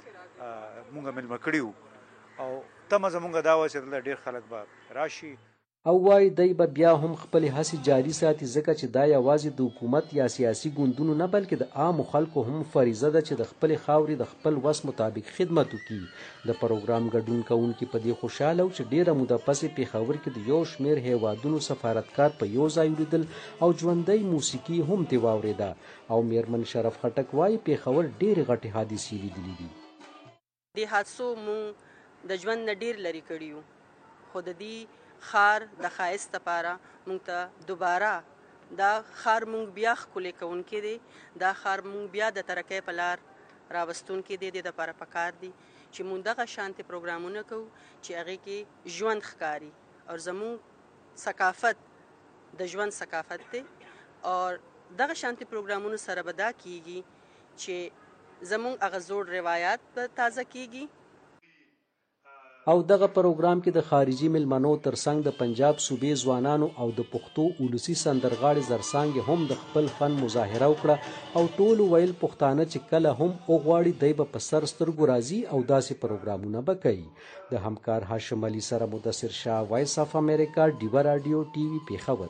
مونږه ملمه کړي او تمه زمونږ دا و چې ډېر خلک به راشي. او وای دی به بیا هم خپل هڅې جاري ساتي ځکه چې دا یوازې د حکومت یا سیاسي ګوندونو نه بلکې د عامو خلکو هم فریضه ده چې د خپل خاورې د خپل وس مطابق خدمت وکړي. د پروګرام ګډون کوونکي په دې خوشاله او چې ډیره موده پسې پیښور کې د یو شمیر هیوادونو سفارتکار په یو ځای ولیدل او ژوندۍ موسیقي هم ترې واورېده. او میرمن شرف خټک وایي پیښور ډېرې غټې حادثې لیدلې دي. د حادثو مونږ د ژوند نه ډیر لري کړي یو، خو د دې ښار د ښایست لپاره موږ ته دوباره دا ښار موږ بیا ښکلی کوونکی دی، دا ښار موږ بیا د ترقۍ په لار راوستونکی دی. د دې دپاره پکار دی چې موږ دغه شانتې پروګرامونه کوو چې هغې کې ژوند ښکاري او زموږ ثقافت د ژوند ثقافت دی. او دغه شانتې پروګرامونو سره به دا کیږي چې زموږ هغه زوړ روایات به تازه کیږي. او دغه پروګرام کې د خارجي ملمنو ترڅنګ د پنجاب صوبې ځوانانو او د پښتو اولسي سندرغاړي زرسانګې هم د خپل فن مظاهره وکړه او ټول ویل پښتانه چې کله هم وغواړي دی به په سر سترګو راځي او داسې پروګرامونه به کوي. د همکار هاشم علي سره مدثر شاه، وایس اف امریکا، ډیوه راډیو ټي وي پیښور.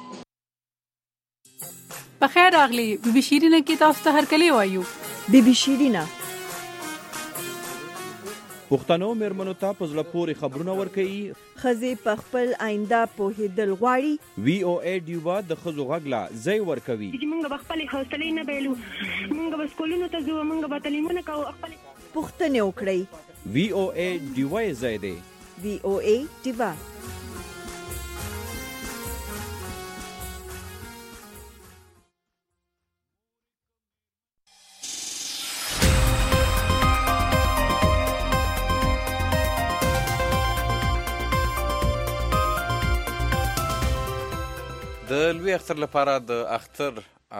بخیر راغلی بي بي شیرینه کې تاسو ته هرکلی وایو. بي بي شیرینه پښتنو مېرمنو ته په زړه پورې خبرونه ورکوي. ښځې په خپل آینده پوهېدل غواړي. VOA ډیوه د ښځو غږ له ځای ورکوي. چې موږ به خپلې حوصلې نه بایلو، موږ به سکولونو ته ځو، موږ به تعلیمونه کوو، خپلې پوښتنې وکړئ. VOA ډیوه یې ځای دی. VOA ډیوه. د لوی اختر لپاره د اختر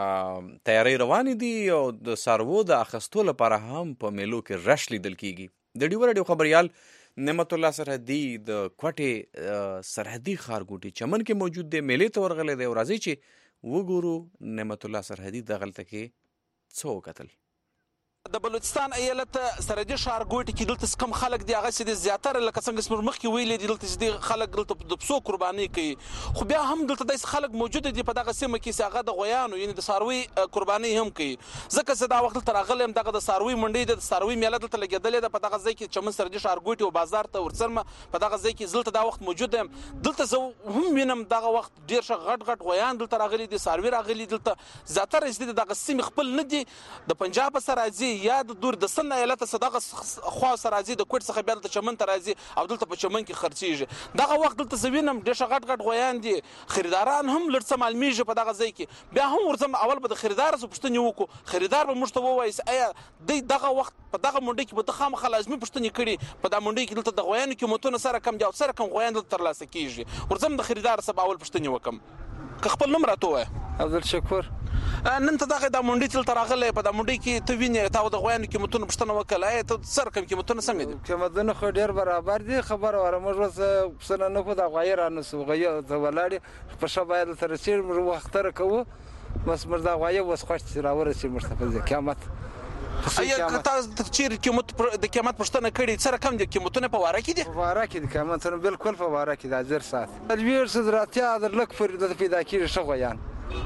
تیاری روانې دي او د څاروو د اخیستو لپاره هم په میلو کې رش لیدل کیږي. د ډیوه راډیو خبریال نعمت الله سرحدي د کوټې سرحدي ښارګوټي چمن کې موجود دی، میلې ته ورغلی دی او راځي چې وګورو نعمت الله سرحدي دغلته کې څه وکتل. د بلوچستان ایالت سرحدي ښارګوټي کې دلته کم خلک دي هغه چې زیاتره لکه څنګه چې مخکې ویلې دي دلته چې خلک دلته د پسو قرباني کوي، خو بیا هم دلته داسې خلک موجود دي په دغه سیمه کې چې هغه د غویانو یعنې د څاروي قرباني هم کوي. ځکه چې دا وخت دلته راغلی یم، دغه د څاروي منډۍ ده، د څاروي میله دلته لګېدلې ده په دغه ځای کې چمن سرحدي ښارګوټي او بازار ته ورڅرمه په دغه ځای کې دلته دا وخت موجود یم. دلته زه هم وینم دغه وخت ډېر ښه غټ غټ غویان دلته راغلي دي، څاروي راغلي دلته زیاتره چې دغه سیمې خپل نه دي، د پنجاب څخه راځي یا د دور د سن ایالت څخه دغه خوا څخه راځي، د کوټ څخه بیا دلته چمن ته راځي او دلته په چمن کې خرڅېږي. دغه وخت دلته زه وینم ډېر ښه غټ غټ غویان دي، خریداران هم لږ څه معلومیږي په دغه ځای کې. بیا هم ورځم اول به د خریدار څه پوښتنې وکړو، خریدار به موږ ته ووایي ایا دی دغه وخت په دغه منډۍ کې به ده خامخا لازمي پوښتنې کړي په دا منډۍ کې دلته د غویانو قیمتونه سره کم دي او سره کم غویان دلته ترلاسه کېږي. ورځم د خریدار څه به اول پوښتنې وکړم. که خپل نوم راته ووایه. عبدالشکور. نن ته دغه دا منډۍ چې دلته راغلی په دا منډۍ کې ته وینې تا د غویانو قیمتونه پوښتنه وکړله، ایا ته سره کم قیمتونه څنګه دي؟ قیمتونه خو ډېر برابر دي، خبره وره موږ اوس پوښتنه نه کړو، دا غوایي رانیسو، غوایي ته ولاړې په ښه باید دلته رسېږي، موږ وختره کوو، بس موږ دا غوایي اوس خوښ چې راورسېږي موږ ته په قیامت. ایا که تاسو چیرې د قیمت پوښتنه کړې سره کم دي قیمتونه په واره کې دي؟ په واره کې دي قیمتونه بالکل په واره کې دي، زر ساعت 400 در لږ پورې دلته پیدا کېږي ښه غویان.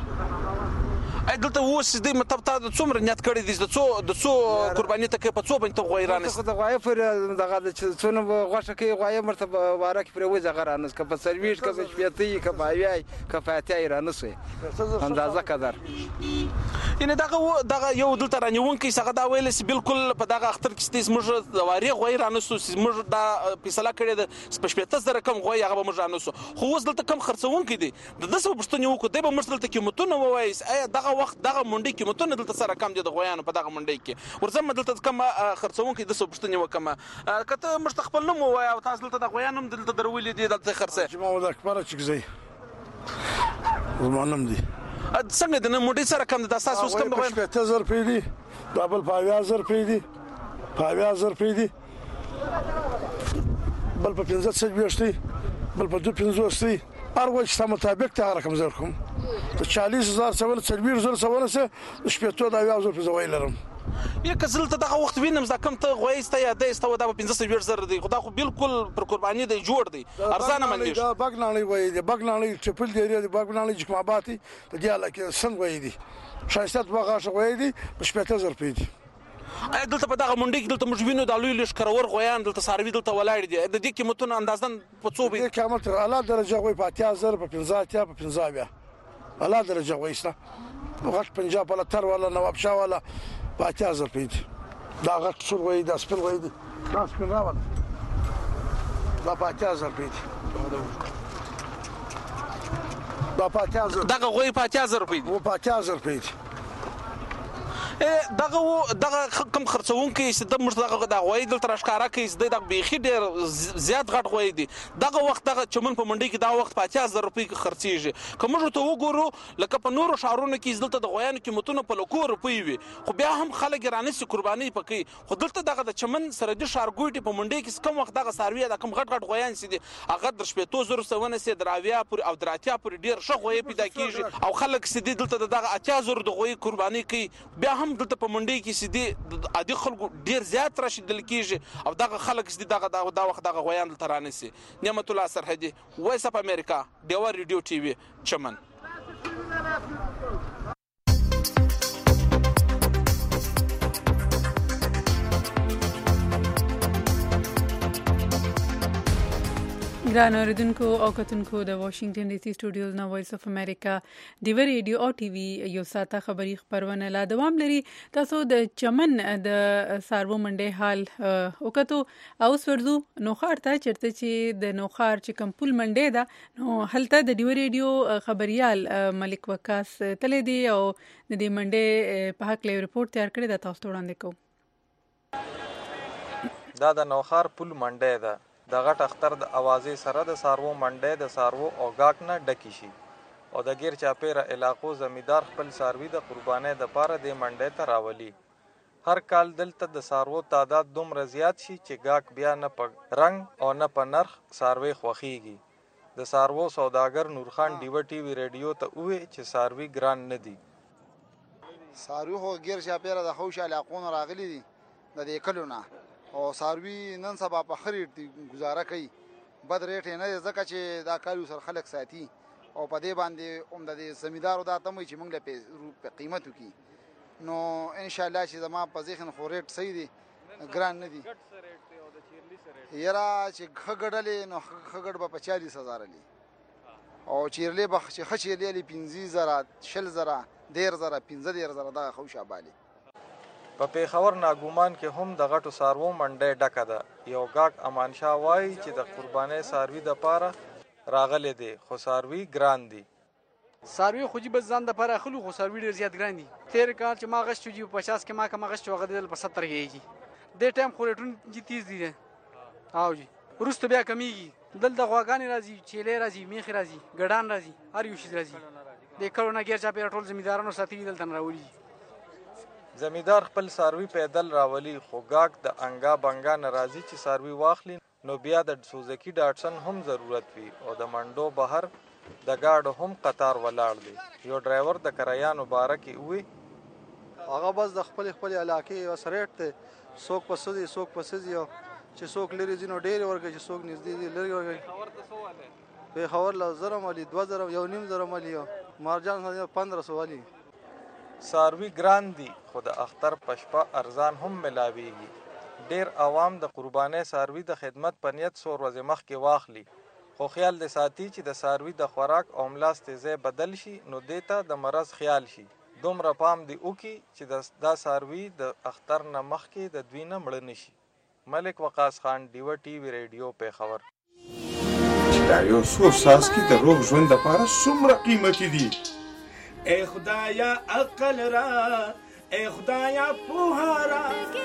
دلته اوس دې مطلب تا د څومره نیت کړی دی د څو قرباني ته کوي په څو باندې ته غوایي رانیسي؟ د غوایي پورې دغه چې څونه غوښه کوي غوایي مرته په واره کې پرې وځي هغه رانیسي، که په څلوېښت که په شپېته یي که په اویا یي که په اتیا یي رانیسي اندازه قدر. یعنې دغه یو دلته رانیونکی چې هغه دا ویلی چې بالکل په دغه اختر کې چې موږ د وارې غوایي رانیسو چې موږ دا فیصله کړې ده په 15,000 کم غوایي هغه به موږ رانیسو، خو اوس دلته کم خرڅونکی دی د ده څه به پوښتنې وکړو، دی به موږ دلته قیمتونه ووایي ایا دغه وخت دغه منډۍ قیمتونه دلته سره کم دي د غویانو په دغه منډۍ کې. ورځم دلته کم خرڅونکی د څه پوښتنې وکړم، که ته موږ ته خپل نوم ووایه او تاسو دلته د غویان هم دلته درولي دي دلته خرڅوي؟ محمد اکبر چکزی زما نوم دی. څنګه د نن منډۍ سره کم دي؟ دا ستاسو اوس کم د غویانو؟ 15,000 روپۍ دي، دا بل په 80,000 روپۍ دي، په 80,000 روپۍ دي، بل په 15,000 دی، بل په 2,50 دی، هر غوی چې ستا مطابق ته هغه رقم زه ورکوم. د 40,000 څونه 40,000 څونه څه د 15,000 د 80,000 روپۍ زه غوی لرم. یا که زه دلته دغه وخت وینم دا کم ته غوایي ستا یا دی ستا دا به 15,000 دی، خو دا خو بالکل پر قرباني دی جوړ دی ارزانه معلومېږي. دا بګ ناڼۍ غوایي دی، بګ ناڼۍ ټریپل دی، بګ ناڼۍ جکما آباد دی، د دې علاقې سند غوایي دي، ښایسته دوه غاښه غوایي دي، په 15,000 روپۍ دي. ایا دلته په دغه منډۍ کې دلته موږ وینو دا لوی لوی ښکرور غویان دلته څاروي دلته ولاړ دي، د دې قیمتونه اندازاً په څو به دې قیمت اعلی درجه غوی په 80,000 په 15,000 په 15,000 اعلی درجه غوی شته، غټ پنجاب والا تر والا نواب شاه والا په 80,000 روپۍ دي، دا غټ سور غوی دا سپین غوی دي، دا سپین راوله دا 50000 روپۍ دي دا 50000 دغه غوی 50000 روپۍ دي 50000 روپۍ دي دغه کم خرڅونکي چې د موږ دغه غوی دلته راښکاره کوي چې د بیخي ډېر زیات غټ غوی دي دغه وخت دغه چمن په منډۍ کې دا وخت 50000 روپۍ خرڅېږي که موږ ته وګورو لکه په نورو ښارونو کې دلته د غویانو قیمتونه په لکو روپۍ وي خو بیا هم خلک یې رانیسي قربانۍ په کوي خو دلته دغه د چمن سرحدي ښارګوټي په منډۍ کې کم وخت دغه څاروي د کم غټ غویان چې دي هغه در 7,000 څونه سي در 80 پورې او در 80 پورې ډېر ښه غوی پیدا کېږي او خلک چې دي دلته دغه 80,000 د غوی قربانۍ کوي بیا هم دلته په منډۍ کې چې دي عادي خلکو ډېر زیات راشدل کېږي او دغه خلک چې دي دا وخت دغه غویان دلته رانیسي نعمت الله سرحدي وایس اف امریکا ډیوا ریډیو ټي وي چمن ګران اوریدونکو او کتونکو د واشنگټن ډي سي سټوډیوز نو وایس اف امریکا ډیو ریډیو او ټي وي یو ساته خبری خبرونه لا دوام لري تاسو د چمن د سارو منډه حال وکړو او سورزو نوخار ته چرته چې د نوخار چې کمپول منډه ده نو هلته د ډیو ریډیو خبريال ملک وکاس تلې دی او د دې منډه په حق له ریپورت تیار کړی دا تاسو وړاندې کوم دا د نوخار پل منډه ده د غټ اختر د اوازې سره د سارو منډه د سارو او گاک نه ډکی شي او د غیر چاپیره علاقو زمیدار خپل ساروي د قربانۍ د پاره د منډه ته راولي هر کال دلته د سارو تعداد دومره زیات شي چې گاک بیا نه په رنگ او نه په نرخ ساروي خوخيږي د سارو سوداګر نورخان ډیو ټي وی ریډیو ته وې چې ساروي ګران نه دي ساروي خو غیر چاپیره د خوش علاقو راغلي دي د دې کلونه او ساروي نن سبا په خرید گزاره کوي بد ریټ نه ځکه چې دا کالو سر خلک ساتي او په دې باندې عمده د زمیدارو دا تموي چې موږ له په قیمت وکي نو ان شاء الله چې زما په ذهن خو ریټ صحیح دي ګران نه دي یرا چې خګړلې نو خګړ به 40000 لې او چیرلې به چې خچېلې 15000 10000 10000 15000 دا خوشا بالي په پیښور ناګومان کې هم د غټو سارو منډه ډکه ده یو گاک امان شاه وایي چې د قربانۍ ساروي د پاره راغلي دي خو ساروي ګران دي ساروي خو جی بس ځان د پاره خلو خو ساروي ډیر زیات ګران دي تیر کال چې ما غشت جی 50 کې ما کما غشت وغدل په 70 کېږي د ټایم خو ریټون جی 30 دي او جی ورست بیا کمیږي دل د غواګانی راځي چيلې راځي میخ راځي ګډان راځي هر یو شي راځي د کرونا غیر چا په ټول زمیدارانو ساتي دل تن راولي زمیدار خپل ساروي پیدل راولي خو گاک د انګا بنګا ناراضي چې ساروي واخلي نو بیا د سوزکی ډاټسن هم ضرورت وي او د منډو بهر د گاډو هم قطار ولاړ دي یو ډرایور د کرایانو بارکی وي هغه بس د خپل علاقې وسریټ ته څوک پسدي څوک پسدي چې څوک لري ځینو ډېر ورګي چې څوک نږدې دي لري ورګي په خبر لا زره مالي 2000 یو نیم زره مالي مارجان 1500 والی ساروي ګران دي خو د اختر پشپا ارزان هم ملاويږي ډیر عوام د قربانۍ ساروي د خدمت په نیت سور ورځې مخ کې واخلي خو خیال د ساتي چې د ساروي د خوراک او ملاس تیزه بدل شي نو دیتا د مرض خیال شي دومره پام دی وکي چې دا ساروي د اختر نه مخ کې د دوی نه مړ نشي ملک وقاص خان ډیو ټي وی ریډیو په خبر دا یو څو ساس کې د روغ ژوند لپاره څومره قیمتي دي ای خدایا عقل را ای خدایا پوها را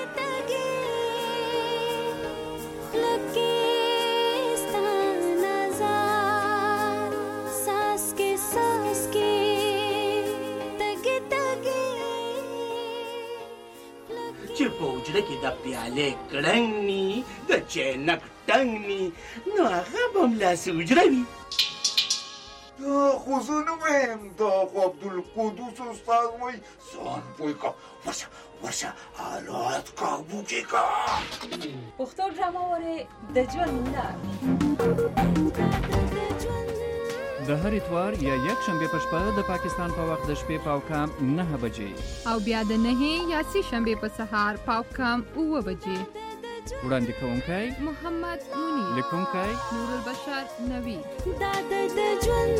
چې په وجره کې د پیالې کړنګ ني د چینک ټنګ ني نو هغه به ملاسې وجره وي دا خو زه نه وایم دا خو عبدالقدوس استاد وایي ځان پوه که ورشه حالات کابو کې که پښتو ډرامه وارې د ژوند لار د هر اتوار یا یک شنبه په شپه د پاکستان په وخت د شپې پاوکام 9 بجې او بیا د 9 یا سي شنبه په سهار پاوکام 9 بجې وړاندې کوونکی محمد منیر لیکونکی نور البشر نوی دا د ژوند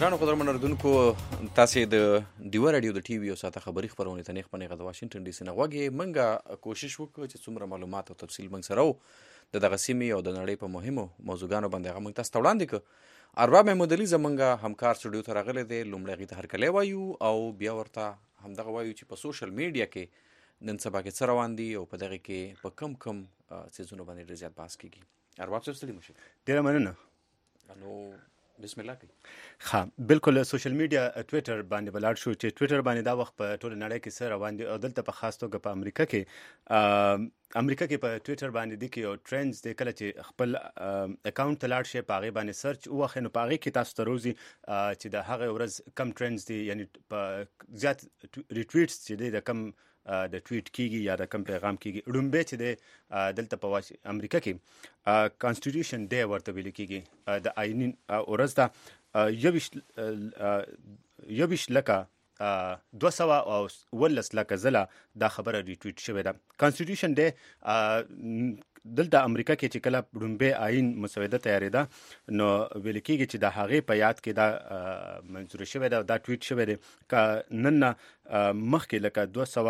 ګرانو قدرمنو اردوونکو تاسې د ډیوه راډیو د ټي وي او ساته خبري خپرونې ته نیغ په نیغه د واشنګټن ډي سي نه غوږې موږ کوشش وکړو چې څومره معلومات او تفصیل موږ سره و د دغه سیمې او د نړۍ په مهمو موضوعګانو باندې هغه موږ تاسو ته وړاندې کړو. ارباب محمود علي زموږ همکار سټوډیو ته راغلی دی. لومړی هغې ته هرکلی وایو او بیا ورته همدغه وایو چې په سوشل میډیا کې نن سبا کې څه روان دي او په دغې کې په کم څیزونو باندې ډېر زیات بحث کېږي. ارباب صاحب ستړي مه شئ. ډېره مننه. نو بسم الله کوي. ها بالکل سوشل میډیا ټویټر باندې بلاړ شو چې ټویټر باندې دا وخت په ټول نړۍ کې سره روان دي او دلته په خاص توګه په امریکا کې په ټویټر باندې د کې یو ټرندز دی. کله چې خپل اکاونټ ته لاړ شي په هغې باندې سرچ ووهئ نو په هغې کې تاسو ته روزي چې د هغې ورځ کم ټرندز دي، یعنی په زیات ریټویټس چې دی د کم د ټویټ کیږي یا د کم پیغام کیږي. لومبه چې دی دلته په امریکا کې کانسټیټیوشن ډے ورته ویل کیږي، د آئینین ورځ ده. 21 لکه 211 لکه ځله دا خبره ریټویټ شوې ده. کانسټیټیوشن ډے دلته امریکا کې چې کله لومبه آئین مسوده تیارېده نو ویل کیږي چې د هغې په یاد کې دا منظور شوې ده، دا ټویټ شوې ده. که نن مخکې لکه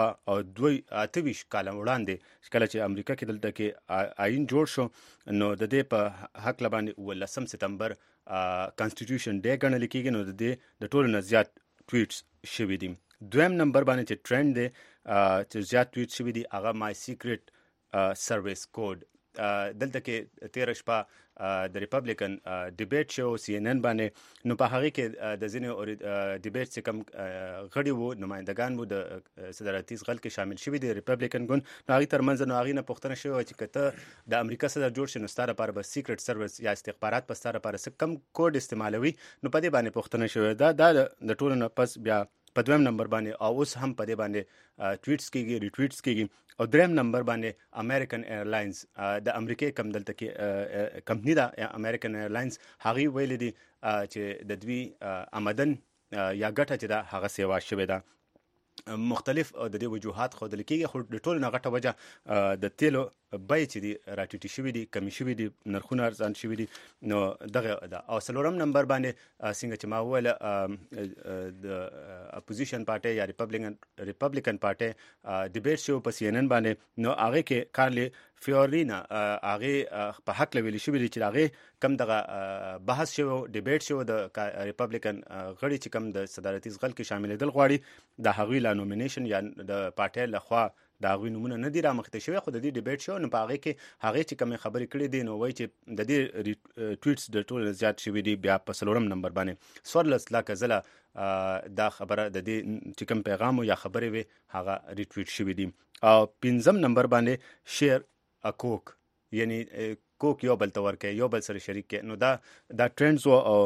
228 کاله وړاندې کله چې امریکا کې دلته کې آئین جوړ شو نو د دې په حق باندې 19 سپتمبر کانسټیټیوشن ډے ګڼل کیږي. نو د دې د ټولو نه زیات ټویټس شوي دي. دویم نمبر باندې چې ټرند دی چې زیات ټویټ شوي دي هغه مای سیکرټ سروس کوډ. دلته کې 13 شپه د ریپبلیکن ډیبیټ شو CNN باندې. نو په هغې کې د ځینې ډیبیټ چې کم غړي وو نمایندګان وو د صدارتي ځغل کې شامل شوي دي ریپبلیکن ګوند، نو هغې ترمنځ نو هغې نه پوښتنه شوې وه چې که ته د امریکا صدر جوړ شي نو ستا لپاره به سیکرټ سروس یا استخبارات په ستا لپاره څه کم کوډ استعمالوي. نو په دې باندې پوښتنه شوې ده. دا د ټولو نه پس بیا په دویم نمبر باندې او اوس هم په دې باندې ټویټس کېږي ریټویټس کېږي. او دریم نمبر باندې امریکن ایرلاینز د امریکې کم دلته کې کمپنی ده امریکن ایرلاینز، هغې ویلي دي چې د دوی آمدن یا ګټه چې ده هغه سیوا شوې ده. مختلف د دې وجوهات ښودل کېږي، خو د ټولو نه غټه وجه د تیلو بیې چې دي راټیټې شوي دي، کمې شوي دي، نرخونه ارزان شوي دي. نو دغه ده. او څلورم نمبر باندې څنګه چې ما وویل د اپوزیشن پارټۍ یا ریپبلیکن پارټۍ ډیبیټ شو په CNN باندې. نو هغې کې کارلی فیورینا هغې په حق ویلي شوي دي چې هغې کم دغه بحث شوی ډیبیټ شو د ریپبلیکن غړي چې کم د صدارتي ځغل کې شاملېدل غواړي د هغوی لا نومینیشن یا د پارټۍ لخوا د هغوی نومونه نه دي رامخته شوي، خو د دې ډیبیټ شو. نو په هغې کې هغې چې کومې خبرې کړې دي نو وایي چې د دې ټویټس د ټولو زیات شوي دي. بیا په 4 نمبر باندې 14 لکه ځله دا خبره د دې چې کوم پیغام یا خبرې وي هغه ریټویټ شوي دي. او 5 نمبر باندې شیر ا کوک، یعنی کوک یو بل ته ورکوي، یو بل سره شریک کوي. نو دا ټرندز و او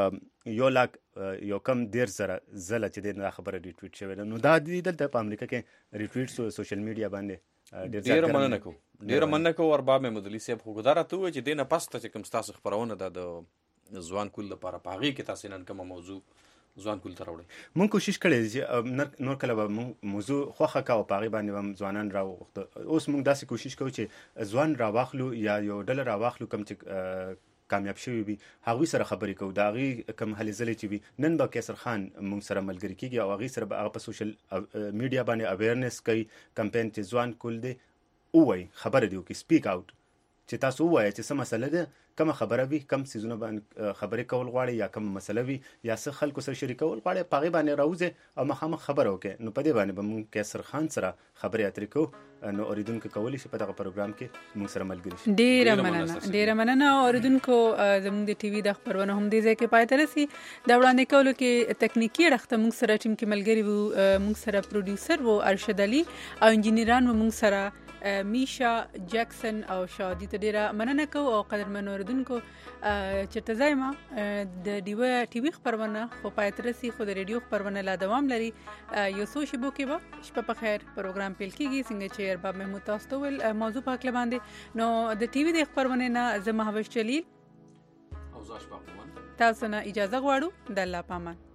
1,10,000 ځله چې دا خبره ریټویټ شوې ده. نو دا دلته په امریکا کې ریټویټ سوشل میډیا باندې ډېره مننه کوو. ارباب محمود علي صاحب خو دا راته ووایي چې دې نه پس ته چې کوم ستاسو خپرونه ده د ځوان کول لپاره په هغې کې تاسې نن کومه موضوع ځوان کول ته راوړئ؟ مونږ کوشش کړی چې نور کله به موضوع خوښه کا او په هغې باندې به هم ځوانان راوغوښته. اوس مونږ داسې کوشش کوو چې ځوان راواخلو یا یو ډله راواخلو کوم چې کامیاب شوي وي هغوی سره خبرې کوو. د هغې کوم هلې ځلې چې وي نن به کیسر خان مونږ سره ملګري کېږي او هغې سره به هغه په سوشل میډیا باندې اویرنس کوي کمپین چې ځوان کول دی ووایي، خبره دې وکړي، سپیک آوټ، چې تاسو ووایئ چې څه مسله ده، کومه خبره وي، کوم څیزونه باندې خبرې کول غواړئ یا کومه مسله وي یا څه خلکو سره شریکول غواړئ په هغې باندې راوځئ او مخامخ خبره وکړئ. نو په دې باندې به مونږ کیسر خان سره خبرې اترې کوو. نو اوریدونکو کولی شي په دغه پروګرام کې مونږ سره ملګري شي. ډېره مننه. اوریدونکو زموږ د ټي وي د خپرونه هم دې ځای کې پای ته رسي. د وړاندې کولو کې تکنیکي اړخ ته مونږ سره ټیم کې ملګري وو، مونږ سره پروډیوسر وو ارشد علي او انجینران وو مونږ سره میشا جکسن او شادي. ته ډېره مننه کوو. او قدرمنو اوریدونکو چېرته ځای ما د ډیوه ټي وي خپرونه خو پای ته رسي، خو د ریډیو خپرونه لا دوام لري. یو څو شېبو کې به شپه په خیر پروګرام پیل کېږي څنګه چې ارباب محمود تاسو ته ویل موضوع په هکله باندې. نو د ټي وي د خپرونې نه زه مهوش جلیل او تاسو نه اجازه غواړو. د الله په امان.